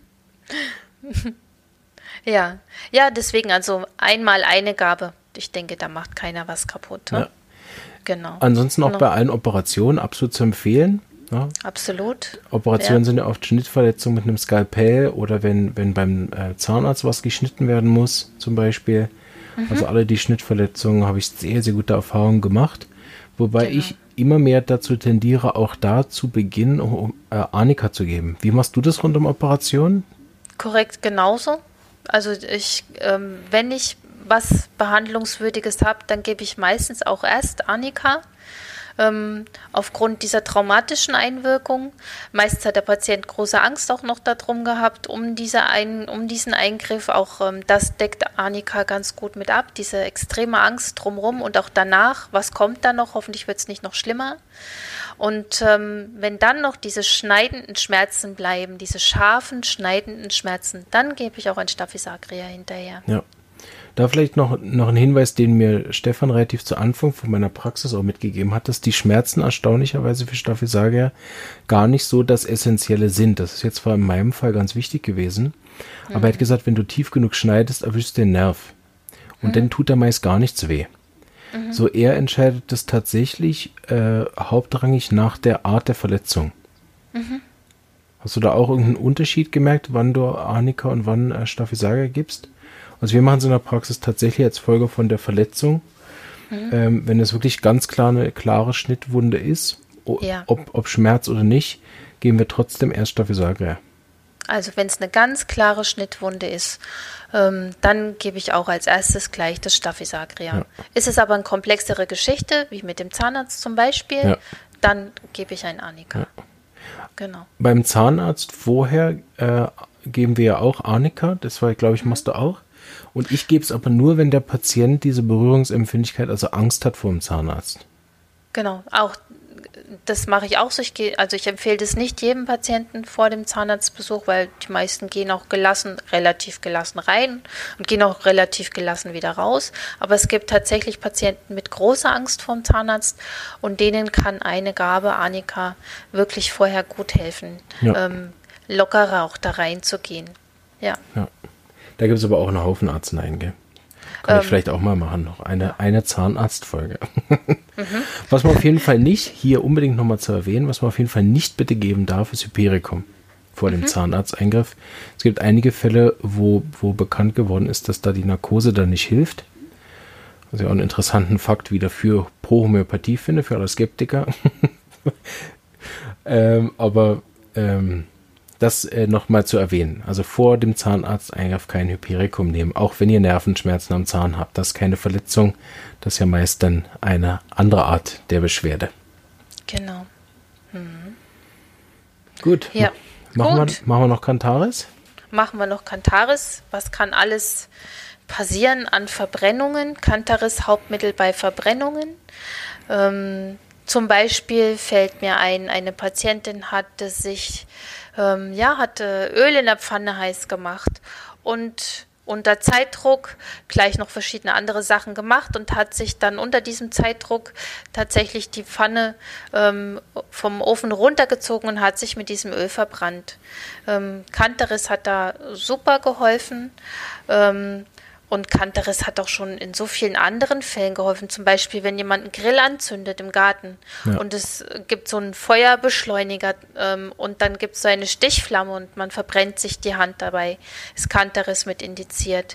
Ja, ja, deswegen also einmal eine Gabe. Ich denke, da macht keiner was kaputt. Ne? Ja. Genau. Ansonsten auch genau. bei allen Operationen absolut zu empfehlen. Ja. Absolut. Operationen ja. sind ja oft Schnittverletzungen mit einem Skalpell oder wenn, wenn beim äh, Zahnarzt was geschnitten werden muss, zum Beispiel. Mhm. Also alle die Schnittverletzungen habe ich sehr, sehr gute Erfahrungen gemacht. Wobei genau. ich immer mehr dazu tendiere, auch da zu Beginn um, äh, Arnika zu geben. Wie machst du das rund um Operationen? Korrekt, genauso. Also ich, ähm, wenn ich was Behandlungswürdiges habe, dann gebe ich meistens auch erst Arnika, ähm, aufgrund dieser traumatischen Einwirkung. Meistens hat der Patient große Angst auch noch darum gehabt, um, diese ein, um diesen Eingriff. Auch ähm, das deckt Arnika ganz gut mit ab, diese extreme Angst drumherum und auch danach, was kommt da noch? Hoffentlich wird es nicht noch schlimmer. Und ähm, wenn dann noch diese schneidenden Schmerzen bleiben, diese scharfen, schneidenden Schmerzen, dann gebe ich auch ein Staphysagria hinterher. Ja. Da vielleicht noch, noch ein Hinweis, den mir Stefan relativ zu Anfang von meiner Praxis auch mitgegeben hat, dass die Schmerzen erstaunlicherweise für Staphysagria gar nicht so das Essentielle sind. Das ist jetzt zwar in meinem Fall ganz wichtig gewesen, mhm. aber er hat gesagt, wenn du tief genug schneidest, erwischst du den Nerv. Und mhm. dann tut er meist gar nichts weh. Mhm. So, er entscheidet das tatsächlich äh, hauptrangig nach der Art der Verletzung. Mhm. Hast du da auch irgendeinen Unterschied gemerkt, wann du Arnika und wann äh, Staphysagria gibst? Also wir machen es in der Praxis tatsächlich als Folge von der Verletzung. Mhm. Ähm, wenn es wirklich ganz klar eine klare Schnittwunde ist, o- ja. ob, ob Schmerz oder nicht, geben wir trotzdem erst Staphysagria. Also wenn es eine ganz klare Schnittwunde ist, ähm, dann gebe ich auch als erstes gleich das Staphysagria. Ja. Ist es aber eine komplexere Geschichte, wie mit dem Zahnarzt zum Beispiel, ja. dann gebe ich ein Arnika. Ja. Genau. Beim Zahnarzt vorher äh, geben wir ja auch Arnika, das war, glaube ich, machst du auch. Und ich gebe es aber nur, wenn der Patient diese Berührungsempfindlichkeit, also Angst hat vor dem Zahnarzt. Genau, auch das mache ich auch so. Ich gehe, also ich empfehle das nicht jedem Patienten vor dem Zahnarztbesuch, weil die meisten gehen auch gelassen, relativ gelassen rein und gehen auch relativ gelassen wieder raus. Aber es gibt tatsächlich Patienten mit großer Angst vorm Zahnarzt und denen kann eine Gabe Arnika wirklich vorher gut helfen, ja. ähm, lockerer auch da reinzugehen. Ja. ja. Da gibt es aber auch einen Haufen Arzneien, gell? Kann ähm, ich vielleicht auch mal machen, noch eine, ja. eine Zahnarztfolge. mhm. Was man auf jeden Fall nicht, hier unbedingt nochmal zu erwähnen, was man auf jeden Fall nicht bitte geben darf, ist Hypericum vor mhm. dem Zahnarzteingriff. Es gibt einige Fälle, wo, wo bekannt geworden ist, dass da die Narkose dann nicht hilft. Was ich auch einen interessanten Fakt wieder für Pro-Homöopathie finde, für alle Skeptiker. ähm, aber ähm, das äh, nochmal zu erwähnen. Also vor dem Zahnarzteingriff kein Hypericum nehmen, auch wenn ihr Nervenschmerzen am Zahn habt. Das ist keine Verletzung, das ist ja meist dann eine andere Art der Beschwerde. Genau. Mhm. Gut. Ja. Machen, Gut. Wir, machen wir noch Cantaris? Machen wir noch Cantaris. Was kann alles passieren an Verbrennungen? Cantaris Hauptmittel bei Verbrennungen. Ähm, zum Beispiel fällt mir ein, eine Patientin hatte sich Ähm, ja, hatte Öl in der Pfanne heiß gemacht und unter Zeitdruck gleich noch verschiedene andere Sachen gemacht und hat sich dann unter diesem Zeitdruck tatsächlich die Pfanne ähm, vom Ofen runtergezogen und hat sich mit diesem Öl verbrannt. Ähm, Cantaris hat da super geholfen. Ähm, Und Cantaris hat auch schon in so vielen anderen Fällen geholfen. Zum Beispiel, wenn jemand einen Grill anzündet im Garten ja. und es gibt so einen Feuerbeschleuniger ähm, und dann gibt es so eine Stichflamme und man verbrennt sich die Hand dabei, ist Cantaris mit indiziert.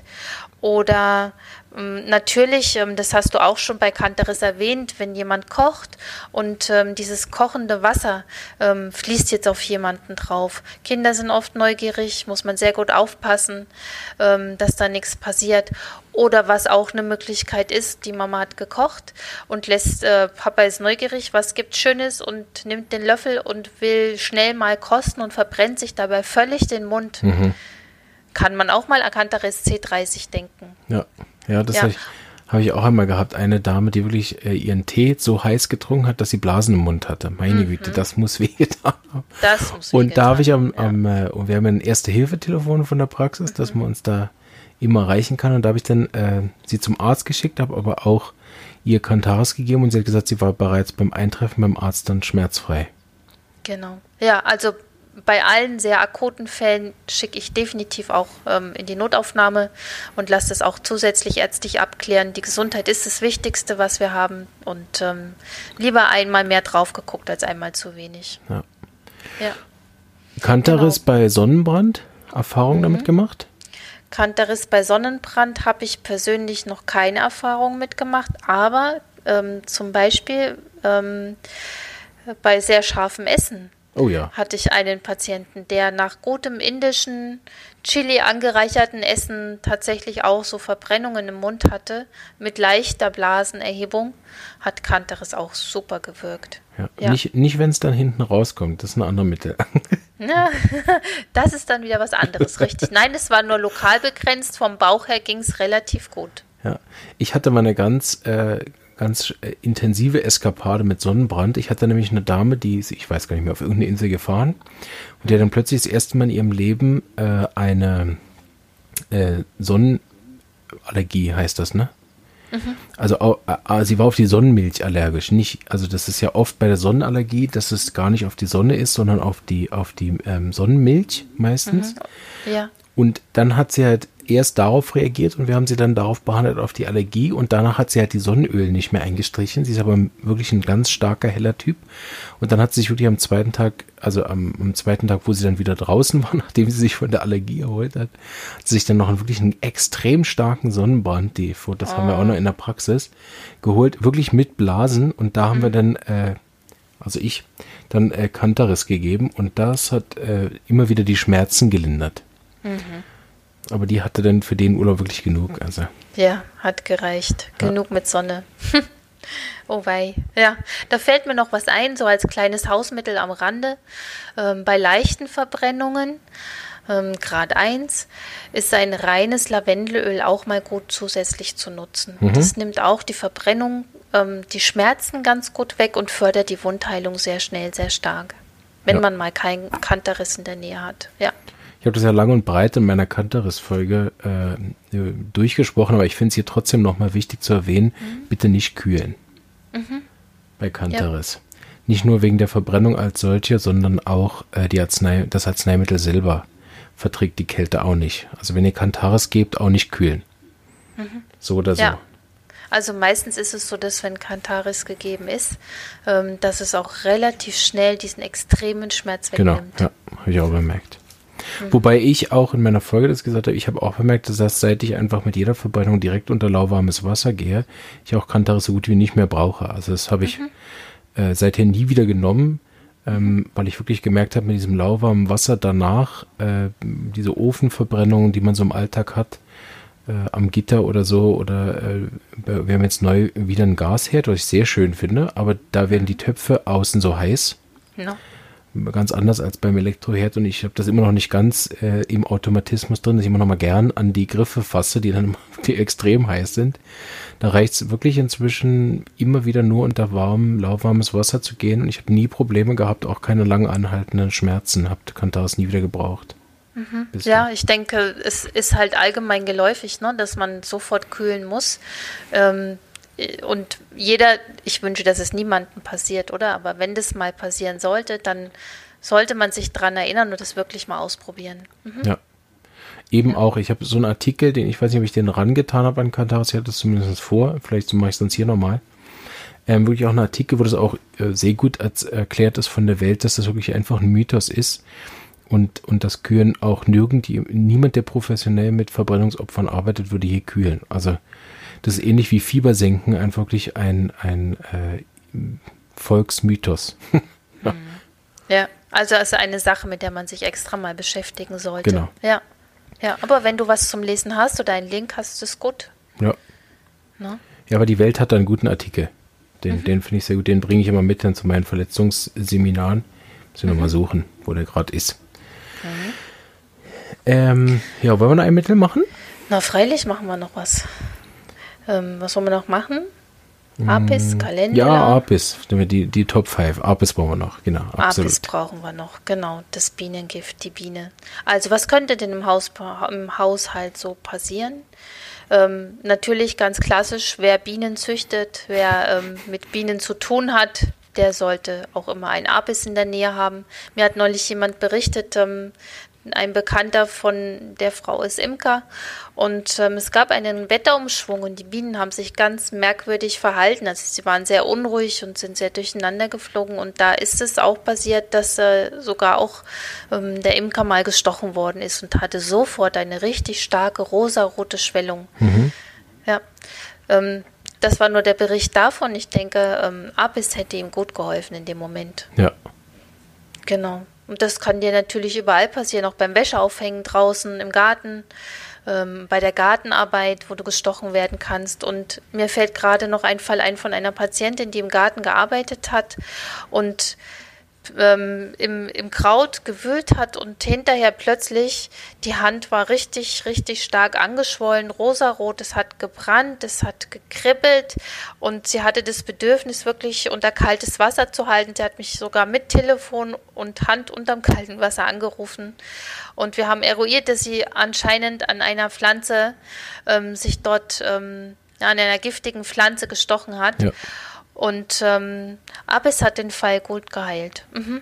Oder ähm, natürlich, ähm, das hast du auch schon bei Cantaris erwähnt, wenn jemand kocht und ähm, dieses kochende Wasser ähm, fließt jetzt auf jemanden drauf. Kinder sind oft neugierig, muss man sehr gut aufpassen, ähm, dass da nichts passiert. Oder was auch eine Möglichkeit ist, die Mama hat gekocht und lässt, äh, Papa ist neugierig, was gibt's Schönes und nimmt den Löffel und will schnell mal kosten und verbrennt sich dabei völlig den Mund. Mhm. Kann man auch mal an Cantaris C dreißig denken. Ja, ja das ja. habe ich, hab ich auch einmal gehabt. Eine Dame, die wirklich äh, ihren Tee so heiß getrunken hat, dass sie Blasen im Mund hatte. Meine mhm. Güte, das muss wehgetan haben. Das muss wehgetan. Und da habe ich am, ja. am äh, und wir haben ein Erste-Hilfe-Telefon von der Praxis, mhm. dass man uns da immer erreichen kann. Und da habe ich dann äh, sie zum Arzt geschickt, habe aber auch ihr Cantaris gegeben und sie hat gesagt, sie war bereits beim Eintreffen beim Arzt dann schmerzfrei. Genau. Ja, also bei allen sehr akuten Fällen schicke ich definitiv auch ähm, in die Notaufnahme und lasse das auch zusätzlich ärztlich abklären. Die Gesundheit ist das Wichtigste, was wir haben und ähm, lieber einmal mehr drauf geguckt als einmal zu wenig. Ja. Ja. Cantaris genau. Bei Sonnenbrand, Erfahrung mhm. damit gemacht? Cantaris bei Sonnenbrand habe ich persönlich noch keine Erfahrung mitgemacht, aber ähm, zum Beispiel ähm, bei sehr scharfem Essen. Oh ja. Hatte ich einen Patienten, der nach gutem indischen, Chili angereicherten Essen tatsächlich auch so Verbrennungen im Mund hatte, mit leichter Blasenerhebung, hat Cantaris auch super gewirkt. Ja. Ja. Nicht, nicht wenn es dann hinten rauskommt, das ist ein anderes Mittel. Ja, das ist dann wieder was anderes, richtig. Nein, es war nur lokal begrenzt, vom Bauch her ging es relativ gut. Ja, ich hatte mal eine ganz... Äh, ganz äh, intensive Eskapade mit Sonnenbrand. Ich hatte nämlich eine Dame, die ist, ich weiß gar nicht mehr, auf irgendeine Insel gefahren und die hat dann plötzlich das erste Mal in ihrem Leben äh, eine äh, Sonnenallergie, heißt das, ne? Mhm. Also äh, sie war auf die Sonnenmilch allergisch. Nicht, also das ist ja oft bei der Sonnenallergie, dass es gar nicht auf die Sonne ist, sondern auf die, auf die ähm, Sonnenmilch meistens. Mhm. Ja. Und dann hat sie halt erst darauf reagiert und wir haben sie dann darauf behandelt, auf die Allergie und danach hat sie halt die Sonnenöl nicht mehr eingestrichen. Sie ist aber wirklich ein ganz starker, heller Typ und dann hat sie sich wirklich am zweiten Tag, also am, am zweiten Tag, wo sie dann wieder draußen war, nachdem sie sich von der Allergie erholt hat, hat sie sich dann noch einen wirklich einen extrem starken Sonnenbrand, die, das oh. haben wir auch noch in der Praxis, geholt, wirklich mit Blasen und da haben mhm. wir dann, äh, also ich, dann äh, Cantaris gegeben und das hat äh, immer wieder die Schmerzen gelindert. Mhm. Aber die hatte dann für den Urlaub wirklich genug. Also. Ja, hat gereicht. Ja. Genug mit Sonne. Oh wei. Ja, da fällt mir noch was ein, so als kleines Hausmittel am Rande. Ähm, bei leichten Verbrennungen ähm, Grad eins, ist ein reines Lavendelöl auch mal gut zusätzlich zu nutzen. Mhm. Das nimmt auch die Verbrennung, ähm, die Schmerzen ganz gut weg und fördert die Wundheilung sehr schnell, sehr stark, wenn ja. man mal keinen Kanterriss in der Nähe hat. Ja. Ich habe das ja lang und breit in meiner Kanterriss-Folge äh, durchgesprochen, aber ich finde es hier trotzdem nochmal wichtig zu erwähnen, mhm. bitte nicht kühlen mhm. bei Kanterriss. Ja. Nicht nur wegen der Verbrennung als solche, sondern auch äh, die Arznei, das Arzneimittel selber verträgt die Kälte auch nicht. Also wenn ihr Kantaris gebt, auch nicht kühlen. Mhm. So oder so. Ja. Also meistens ist es so, dass wenn Kantaris gegeben ist, ähm, dass es auch relativ schnell diesen extremen Schmerz wegnimmt. Genau, ja, habe ich auch bemerkt. Mhm. Wobei ich auch in meiner Folge das gesagt habe, ich habe auch bemerkt, dass das, seit ich einfach mit jeder Verbrennung direkt unter lauwarmes Wasser gehe, ich auch Kantaris so gut wie nicht mehr brauche. Also das habe ich mhm. äh, seither nie wieder genommen, ähm, weil ich wirklich gemerkt habe, mit diesem lauwarmen Wasser danach, äh, diese Ofenverbrennungen, die man so im Alltag hat, äh, am Gitter oder so, oder äh, wir haben jetzt neu wieder ein Gasherd, was ich sehr schön finde, aber da werden die Töpfe außen so heiß. No. Ganz anders als beim Elektroherd, und ich habe das immer noch nicht ganz äh, im Automatismus drin, dass ich immer noch mal gern an die Griffe fasse, die dann wirklich extrem heiß sind. Da reicht es wirklich inzwischen immer wieder nur unter warm, lauwarmes Wasser zu gehen, und ich habe nie Probleme gehabt, auch keine lang anhaltenden Schmerzen, habe Kantaris nie wieder gebraucht. Mhm. Ja, ich denke, es ist halt allgemein geläufig, ne, dass man sofort kühlen muss. Ähm, Und jeder, ich wünsche, dass es niemandem passiert, oder? Aber wenn das mal passieren sollte, dann sollte man sich dran erinnern und das wirklich mal ausprobieren. Mhm. Ja. Eben ja. auch, ich habe so einen Artikel, den ich weiß nicht, ob ich den rangetan habe an Kantaris, ich hatte das zumindest vor, vielleicht mache ich es sonst hier nochmal. Ähm, wirklich auch ein Artikel, wo das auch äh, sehr gut als, erklärt ist von der Welt, dass das wirklich einfach ein Mythos ist. Und, und das Kühlen auch nirgend, niemand, der professionell mit Verbrennungsopfern arbeitet, würde je kühlen. Also das ist ähnlich wie Fiebersenken, einfach wirklich ein, ein äh, Volksmythos. ja. ja, also es ist eine Sache, mit der man sich extra mal beschäftigen sollte. Genau. Ja, ja, aber wenn du was zum Lesen hast oder einen Link hast, ist es gut. Ja. No? Ja, aber die Welt hat da einen guten Artikel. Den, mhm. den finde ich sehr gut. Den bringe ich immer mit dann zu meinen Verletzungsseminaren. Muss ich mhm. nochmal suchen, wo der gerade ist. Mhm. Ähm, ja, wollen wir noch ein Mittel machen? Na, freilich machen wir noch was. Ähm, was wollen wir noch machen? Apis, Calendula? Ja, Apis, die, die Top fünf. Apis brauchen wir noch, genau. Absolut. Apis brauchen wir noch, genau. Das Bienengift, die Biene. Also was könnte denn im, Haus, im Haushalt so passieren? Ähm, natürlich ganz klassisch, wer Bienen züchtet, wer ähm, mit Bienen zu tun hat, der sollte auch immer ein Apis in der Nähe haben. Mir hat neulich jemand berichtet, ähm, ein Bekannter von der Frau ist Imker, und ähm, es gab einen Wetterumschwung und die Bienen haben sich ganz merkwürdig verhalten. Also sie waren sehr unruhig und sind sehr durcheinander geflogen, und da ist es auch passiert, dass äh, sogar auch ähm, der Imker mal gestochen worden ist und hatte sofort eine richtig starke rosarote Schwellung. Mhm. Ja, ähm, das war nur der Bericht davon. Ich denke, ähm, Apis hätte ihm gut geholfen in dem Moment. Ja. Genau. Und das kann dir natürlich überall passieren, auch beim Wäscheaufhängen draußen im Garten, ähm, bei der Gartenarbeit, wo du gestochen werden kannst. Und mir fällt gerade noch ein Fall ein von einer Patientin, die im Garten gearbeitet hat und ähm, im, im Kraut gewühlt hat, und hinterher plötzlich die Hand war richtig, richtig stark angeschwollen, rosarot, es hat gebrannt, es hat gekribbelt, und sie hatte das Bedürfnis, wirklich unter kaltes Wasser zu halten. Sie hat mich sogar mit Telefon und Hand unterm kalten Wasser angerufen, und wir haben eruiert, dass sie anscheinend an einer Pflanze ähm, sich dort ähm, an einer giftigen Pflanze gestochen hat. Ja. Und ähm, Apis hat den Fall gut geheilt. Mhm.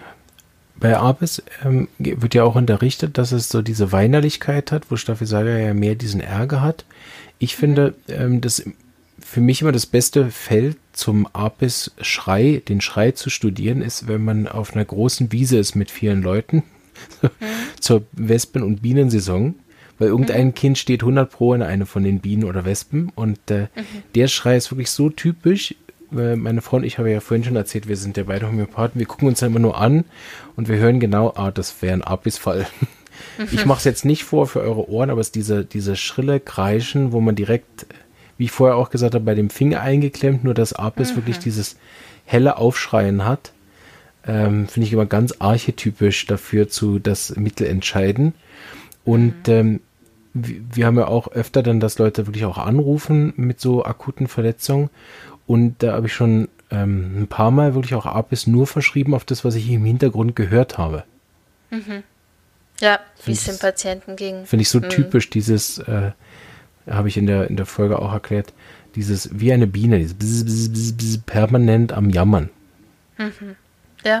Bei Apis ähm, wird ja auch unterrichtet, dass es so diese Weinerlichkeit hat, wo Staphysalia ja mehr diesen Ärger hat. Ich finde, mhm. ähm, das für mich immer das beste Feld zum Apis-Schrei, den Schrei zu studieren, ist, wenn man auf einer großen Wiese ist mit vielen Leuten, mhm. zur Wespen- und Bienensaison. Weil irgendein mhm. Kind steht hundert Pro in eine von den Bienen oder Wespen, und äh, mhm. der Schrei ist wirklich so typisch. Meine Frau und ich habe ja vorhin schon erzählt, wir sind ja beide Homöopathen, wir gucken uns dann immer nur an und wir hören genau, ah, das wäre ein Apis-Fall. Mhm. Ich mache es jetzt nicht vor für eure Ohren, aber es ist diese, diese schrille Kreischen, wo man direkt, wie ich vorher auch gesagt habe, bei dem Finger eingeklemmt, nur dass Apis mhm. wirklich dieses helle Aufschreien hat. ähm, finde ich immer ganz archetypisch dafür zu das Mittel entscheiden. Und ähm, wir, wir haben ja auch öfter dann, dass Leute wirklich auch anrufen mit so akuten Verletzungen. Und da habe ich schon ähm, ein paar Mal wirklich auch Apis nur verschrieben auf das, was ich im Hintergrund gehört habe. Mhm. Ja, wie es dem Patienten ging. Finde ich so mhm. typisch, dieses, äh, habe ich in der, in der Folge auch erklärt, dieses wie eine Biene, dieses bzz, bzz, bzz, bzz, permanent am Jammern. Mhm. Ja.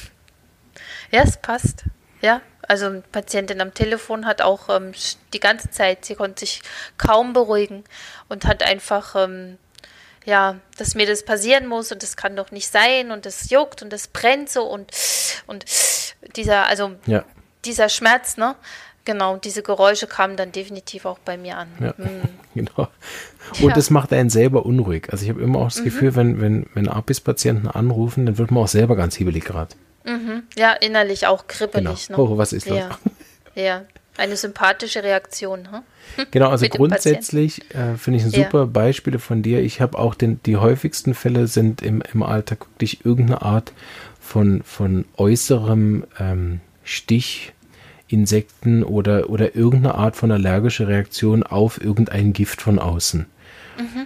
Ja, es passt. Ja, also eine Patientin am Telefon hat auch ähm, die ganze Zeit, sie konnte sich kaum beruhigen und hat einfach, ähm, ja, dass mir das passieren muss und das kann doch nicht sein und das juckt und das brennt so und, und dieser, also ja. dieser Schmerz, ne? Genau, diese Geräusche kamen dann definitiv auch bei mir an. Ja, mhm. genau. Und ja. das macht einen selber unruhig. Also ich habe immer auch das mhm. Gefühl, wenn, wenn, wenn Apis-Patienten anrufen, dann wird man auch selber ganz hibbelig gerade. Mhm. Ja, innerlich auch kribbelig. Genau. Ne? Oh, was ist das? Ja, ja. Eine sympathische Reaktion. Hm? Genau, also grundsätzlich äh, finde ich ein super ja. Beispiele von dir. Ich habe auch den, die häufigsten Fälle sind im, im Alltag wirklich irgendeine Art von, von äußerem ähm, Stich, Insekten oder, oder irgendeine Art von allergischer Reaktion auf irgendein Gift von außen. Mhm.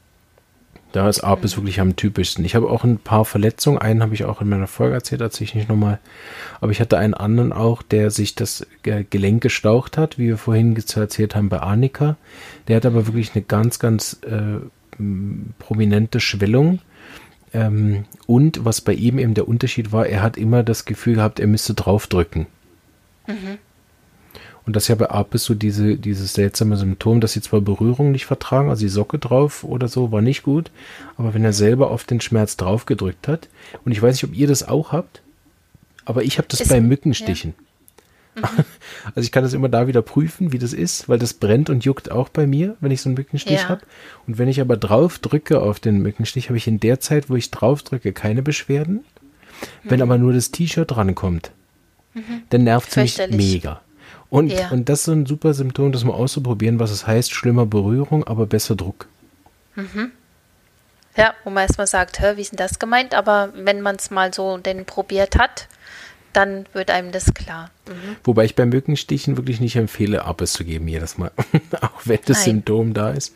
Da ist Apis mhm. wirklich am typischsten. Ich habe auch ein paar Verletzungen. Einen habe ich auch in meiner Folge erzählt, erzähle ich nicht nochmal. Aber ich hatte einen anderen auch, der sich das Gelenk gestaucht hat, wie wir vorhin erzählt haben bei Annika. Der hat aber wirklich eine ganz, ganz äh, prominente Schwellung. Ähm, und was bei ihm eben der Unterschied war, er hat immer das Gefühl gehabt, er müsste draufdrücken. Mhm. Und das ist ja bei Apis so diese, dieses seltsame Symptom, dass sie zwar Berührung nicht vertragen, also die Socke drauf oder so war nicht gut, aber wenn er selber auf den Schmerz draufgedrückt hat, und ich weiß nicht, ob ihr das auch habt, aber ich habe das ist, bei Mückenstichen. Ja. Mhm. Also ich kann das immer da wieder prüfen, wie das ist, weil das brennt und juckt auch bei mir, wenn ich so einen Mückenstich ja. habe. Und wenn ich aber drauf drücke auf den Mückenstich, habe ich in der Zeit, wo ich drauf drücke, keine Beschwerden. Mhm. Wenn aber nur das T-Shirt rankommt, mhm. dann nervt es mich mega. Und, ja. und das ist so ein super Symptom, das mal auszuprobieren, was es heißt, schlimmer Berührung, aber besser Druck. Mhm. Ja, wo man erstmal sagt, hör, wie ist denn das gemeint? Aber wenn man es mal so denn probiert hat, dann wird einem das klar. Mhm. Wobei ich bei Mückenstichen wirklich nicht empfehle, Apis zu geben jedes Mal, auch wenn das Nein. Symptom da ist.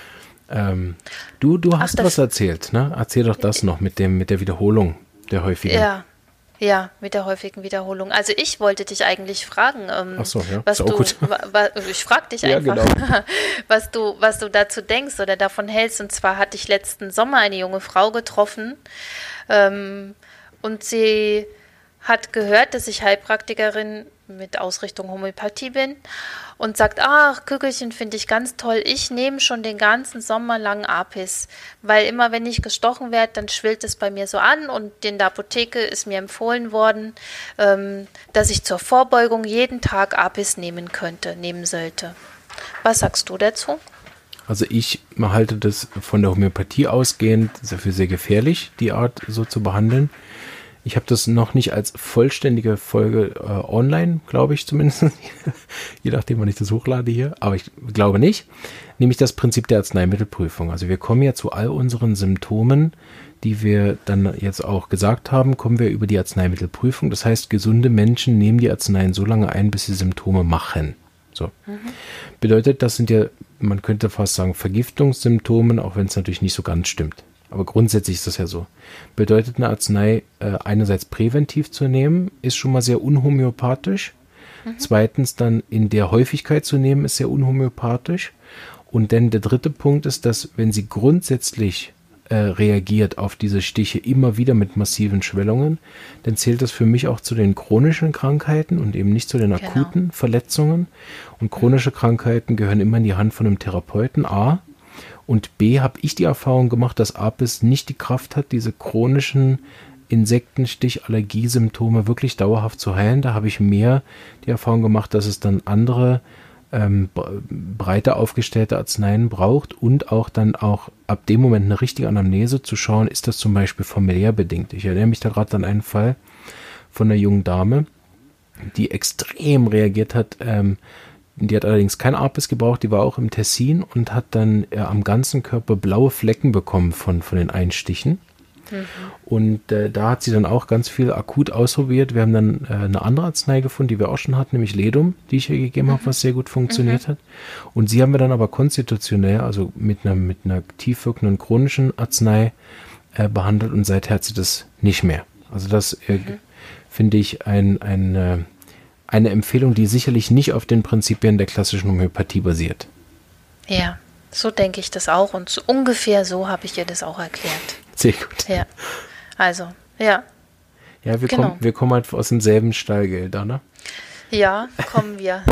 Ähm, du du hast Ach, was erzählt, ne? Erzähl doch das noch mit dem mit der Wiederholung der häufigen. Ja. Ja, mit der häufigen Wiederholung. Also ich wollte dich eigentlich fragen, ähm, Ach so, ja. was ist auch du, gut. wa, wa, ich frage dich ja, einfach, genau. was du, was du dazu denkst oder davon hältst. Und zwar hatte ich letzten Sommer eine junge Frau getroffen ähm, und sie hat gehört, dass ich Heilpraktikerin mit Ausrichtung Homöopathie bin und sagt, ach, Kügelchen finde ich ganz toll, ich nehme schon den ganzen Sommer lang Apis, weil immer wenn ich gestochen werde, dann schwillt es bei mir so an und in der Apotheke ist mir empfohlen worden, ähm, dass ich zur Vorbeugung jeden Tag Apis nehmen könnte, nehmen sollte. Was sagst du dazu? Also ich halte das von der Homöopathie ausgehend für sehr gefährlich, die Art so zu behandeln. Ich habe das noch nicht als vollständige Folge äh, online, glaube ich zumindest, je nachdem, wann ich das hochlade hier, aber ich glaube nicht, nämlich das Prinzip der Arzneimittelprüfung. Also wir kommen ja zu all unseren Symptomen, die wir dann jetzt auch gesagt haben, kommen wir über die Arzneimittelprüfung. Das heißt, gesunde Menschen nehmen die Arzneien so lange ein, bis sie Symptome machen. So. Mhm. Bedeutet, das sind ja, man könnte fast sagen, Vergiftungssymptome, auch wenn es natürlich nicht so ganz stimmt. Aber grundsätzlich ist das ja so. Bedeutet eine Arznei äh, einerseits präventiv zu nehmen, ist schon mal sehr unhomöopathisch. Mhm. Zweitens dann in der Häufigkeit zu nehmen, ist sehr unhomöopathisch. Und dann der dritte Punkt ist, dass wenn sie grundsätzlich äh, reagiert auf diese Stiche immer wieder mit massiven Schwellungen, dann zählt das für mich auch zu den chronischen Krankheiten und eben nicht zu den genau. akuten Verletzungen. Und chronische Krankheiten gehören immer in die Hand von einem Therapeuten, A. Und B, habe ich die Erfahrung gemacht, dass Apis nicht die Kraft hat, diese chronischen Insektenstich-Allergiesymptome wirklich dauerhaft zu heilen. Da habe ich mehr die Erfahrung gemacht, dass es dann andere ähm, breiter aufgestellte Arzneien braucht und auch dann auch ab dem Moment eine richtige Anamnese zu schauen, ist das zum Beispiel familiär bedingt. Ich erinnere mich da gerade an einen Fall von einer jungen Dame, die extrem reagiert hat. Ähm, die hat allerdings kein Apis gebraucht, die war auch im Tessin und hat dann äh, am ganzen Körper blaue Flecken bekommen von, von den Einstichen. Mhm. Und äh, da hat sie dann auch ganz viel akut ausprobiert. Wir haben dann äh, eine andere Arznei gefunden, die wir auch schon hatten, nämlich Ledum, die ich ihr gegeben mhm. habe, was sehr gut funktioniert mhm. hat. Und sie haben wir dann aber konstitutionell, also mit einer, mit einer tief wirkenden chronischen Arznei äh, behandelt und seither hat sie das nicht mehr. Also das äh, mhm. finde ich ein, ein, äh, eine Empfehlung, die sicherlich nicht auf den Prinzipien der klassischen Homöopathie basiert. Ja, so denke ich das auch und so ungefähr so habe ich ihr das auch erklärt. Sehr gut. Ja, also, ja. Ja, wir, genau. kommen, wir kommen halt aus demselben Stall, gell, Dana? Ja, kommen wir.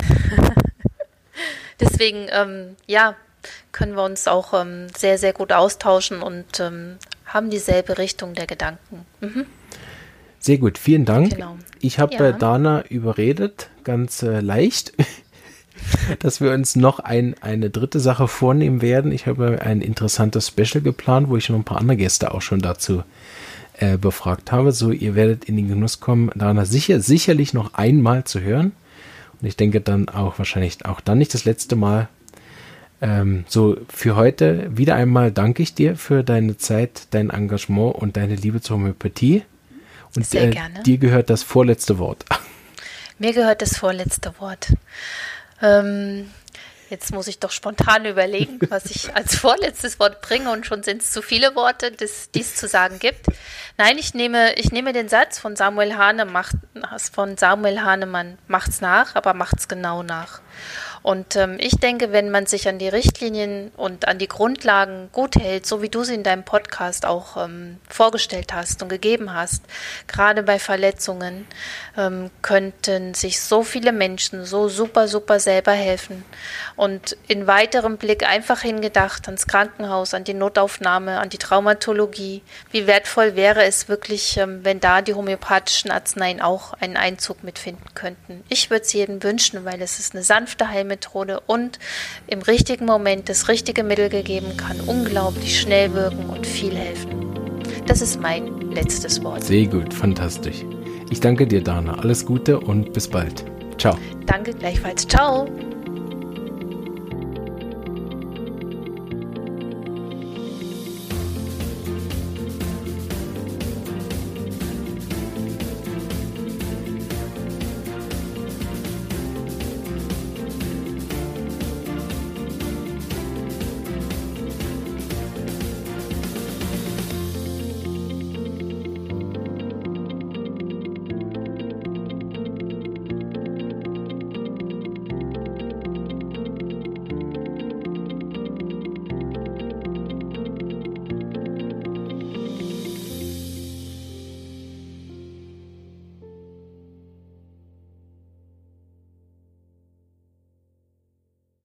Deswegen, ähm, ja, können wir uns auch ähm, sehr, sehr gut austauschen und ähm, haben dieselbe Richtung der Gedanken. Mhm. Sehr gut, vielen Dank. Genau. Ich habe Ja. äh, Dana überredet, ganz äh, leicht, dass wir uns noch ein, eine dritte Sache vornehmen werden. Ich habe ein interessantes Special geplant, wo ich noch ein paar andere Gäste auch schon dazu äh, befragt habe. So, ihr werdet in den Genuss kommen, Dana sicher, sicherlich noch einmal zu hören. Und ich denke dann auch wahrscheinlich auch dann nicht das letzte Mal. Ähm, so, für heute wieder einmal danke ich dir für deine Zeit, dein Engagement und deine Liebe zur Homöopathie. Und Sehr äh, gerne. dir gehört das vorletzte Wort. Mir gehört das vorletzte Wort. Ähm, jetzt muss ich doch spontan überlegen, was ich als vorletztes Wort bringe und schon sind es zu viele Worte, das dies zu sagen gibt. Nein, ich nehme, ich nehme den Satz von Samuel Hahne, macht, von Samuel Hahnemann, macht's nach, aber macht's genau nach. Und ähm, ich denke, wenn man sich an die Richtlinien und an die Grundlagen gut hält, so wie du sie in deinem Podcast auch ähm, vorgestellt hast und gegeben hast, gerade bei Verletzungen, ähm, könnten sich so viele Menschen so super, super selber helfen. Und in weiterem Blick einfach hingedacht ans Krankenhaus, an die Notaufnahme, an die Traumatologie. Wie wertvoll wäre es wirklich, ähm, wenn da die homöopathischen Arzneien auch einen Einzug mitfinden könnten. Ich würde es jedem wünschen, weil es ist eine sanfte Heilmethode und im richtigen Moment das richtige Mittel gegeben kann, unglaublich schnell wirken und viel helfen. Das ist mein letztes Wort. Sehr gut, fantastisch. Ich danke dir, Dana. Alles Gute und bis bald. Ciao. Danke gleichfalls. Ciao.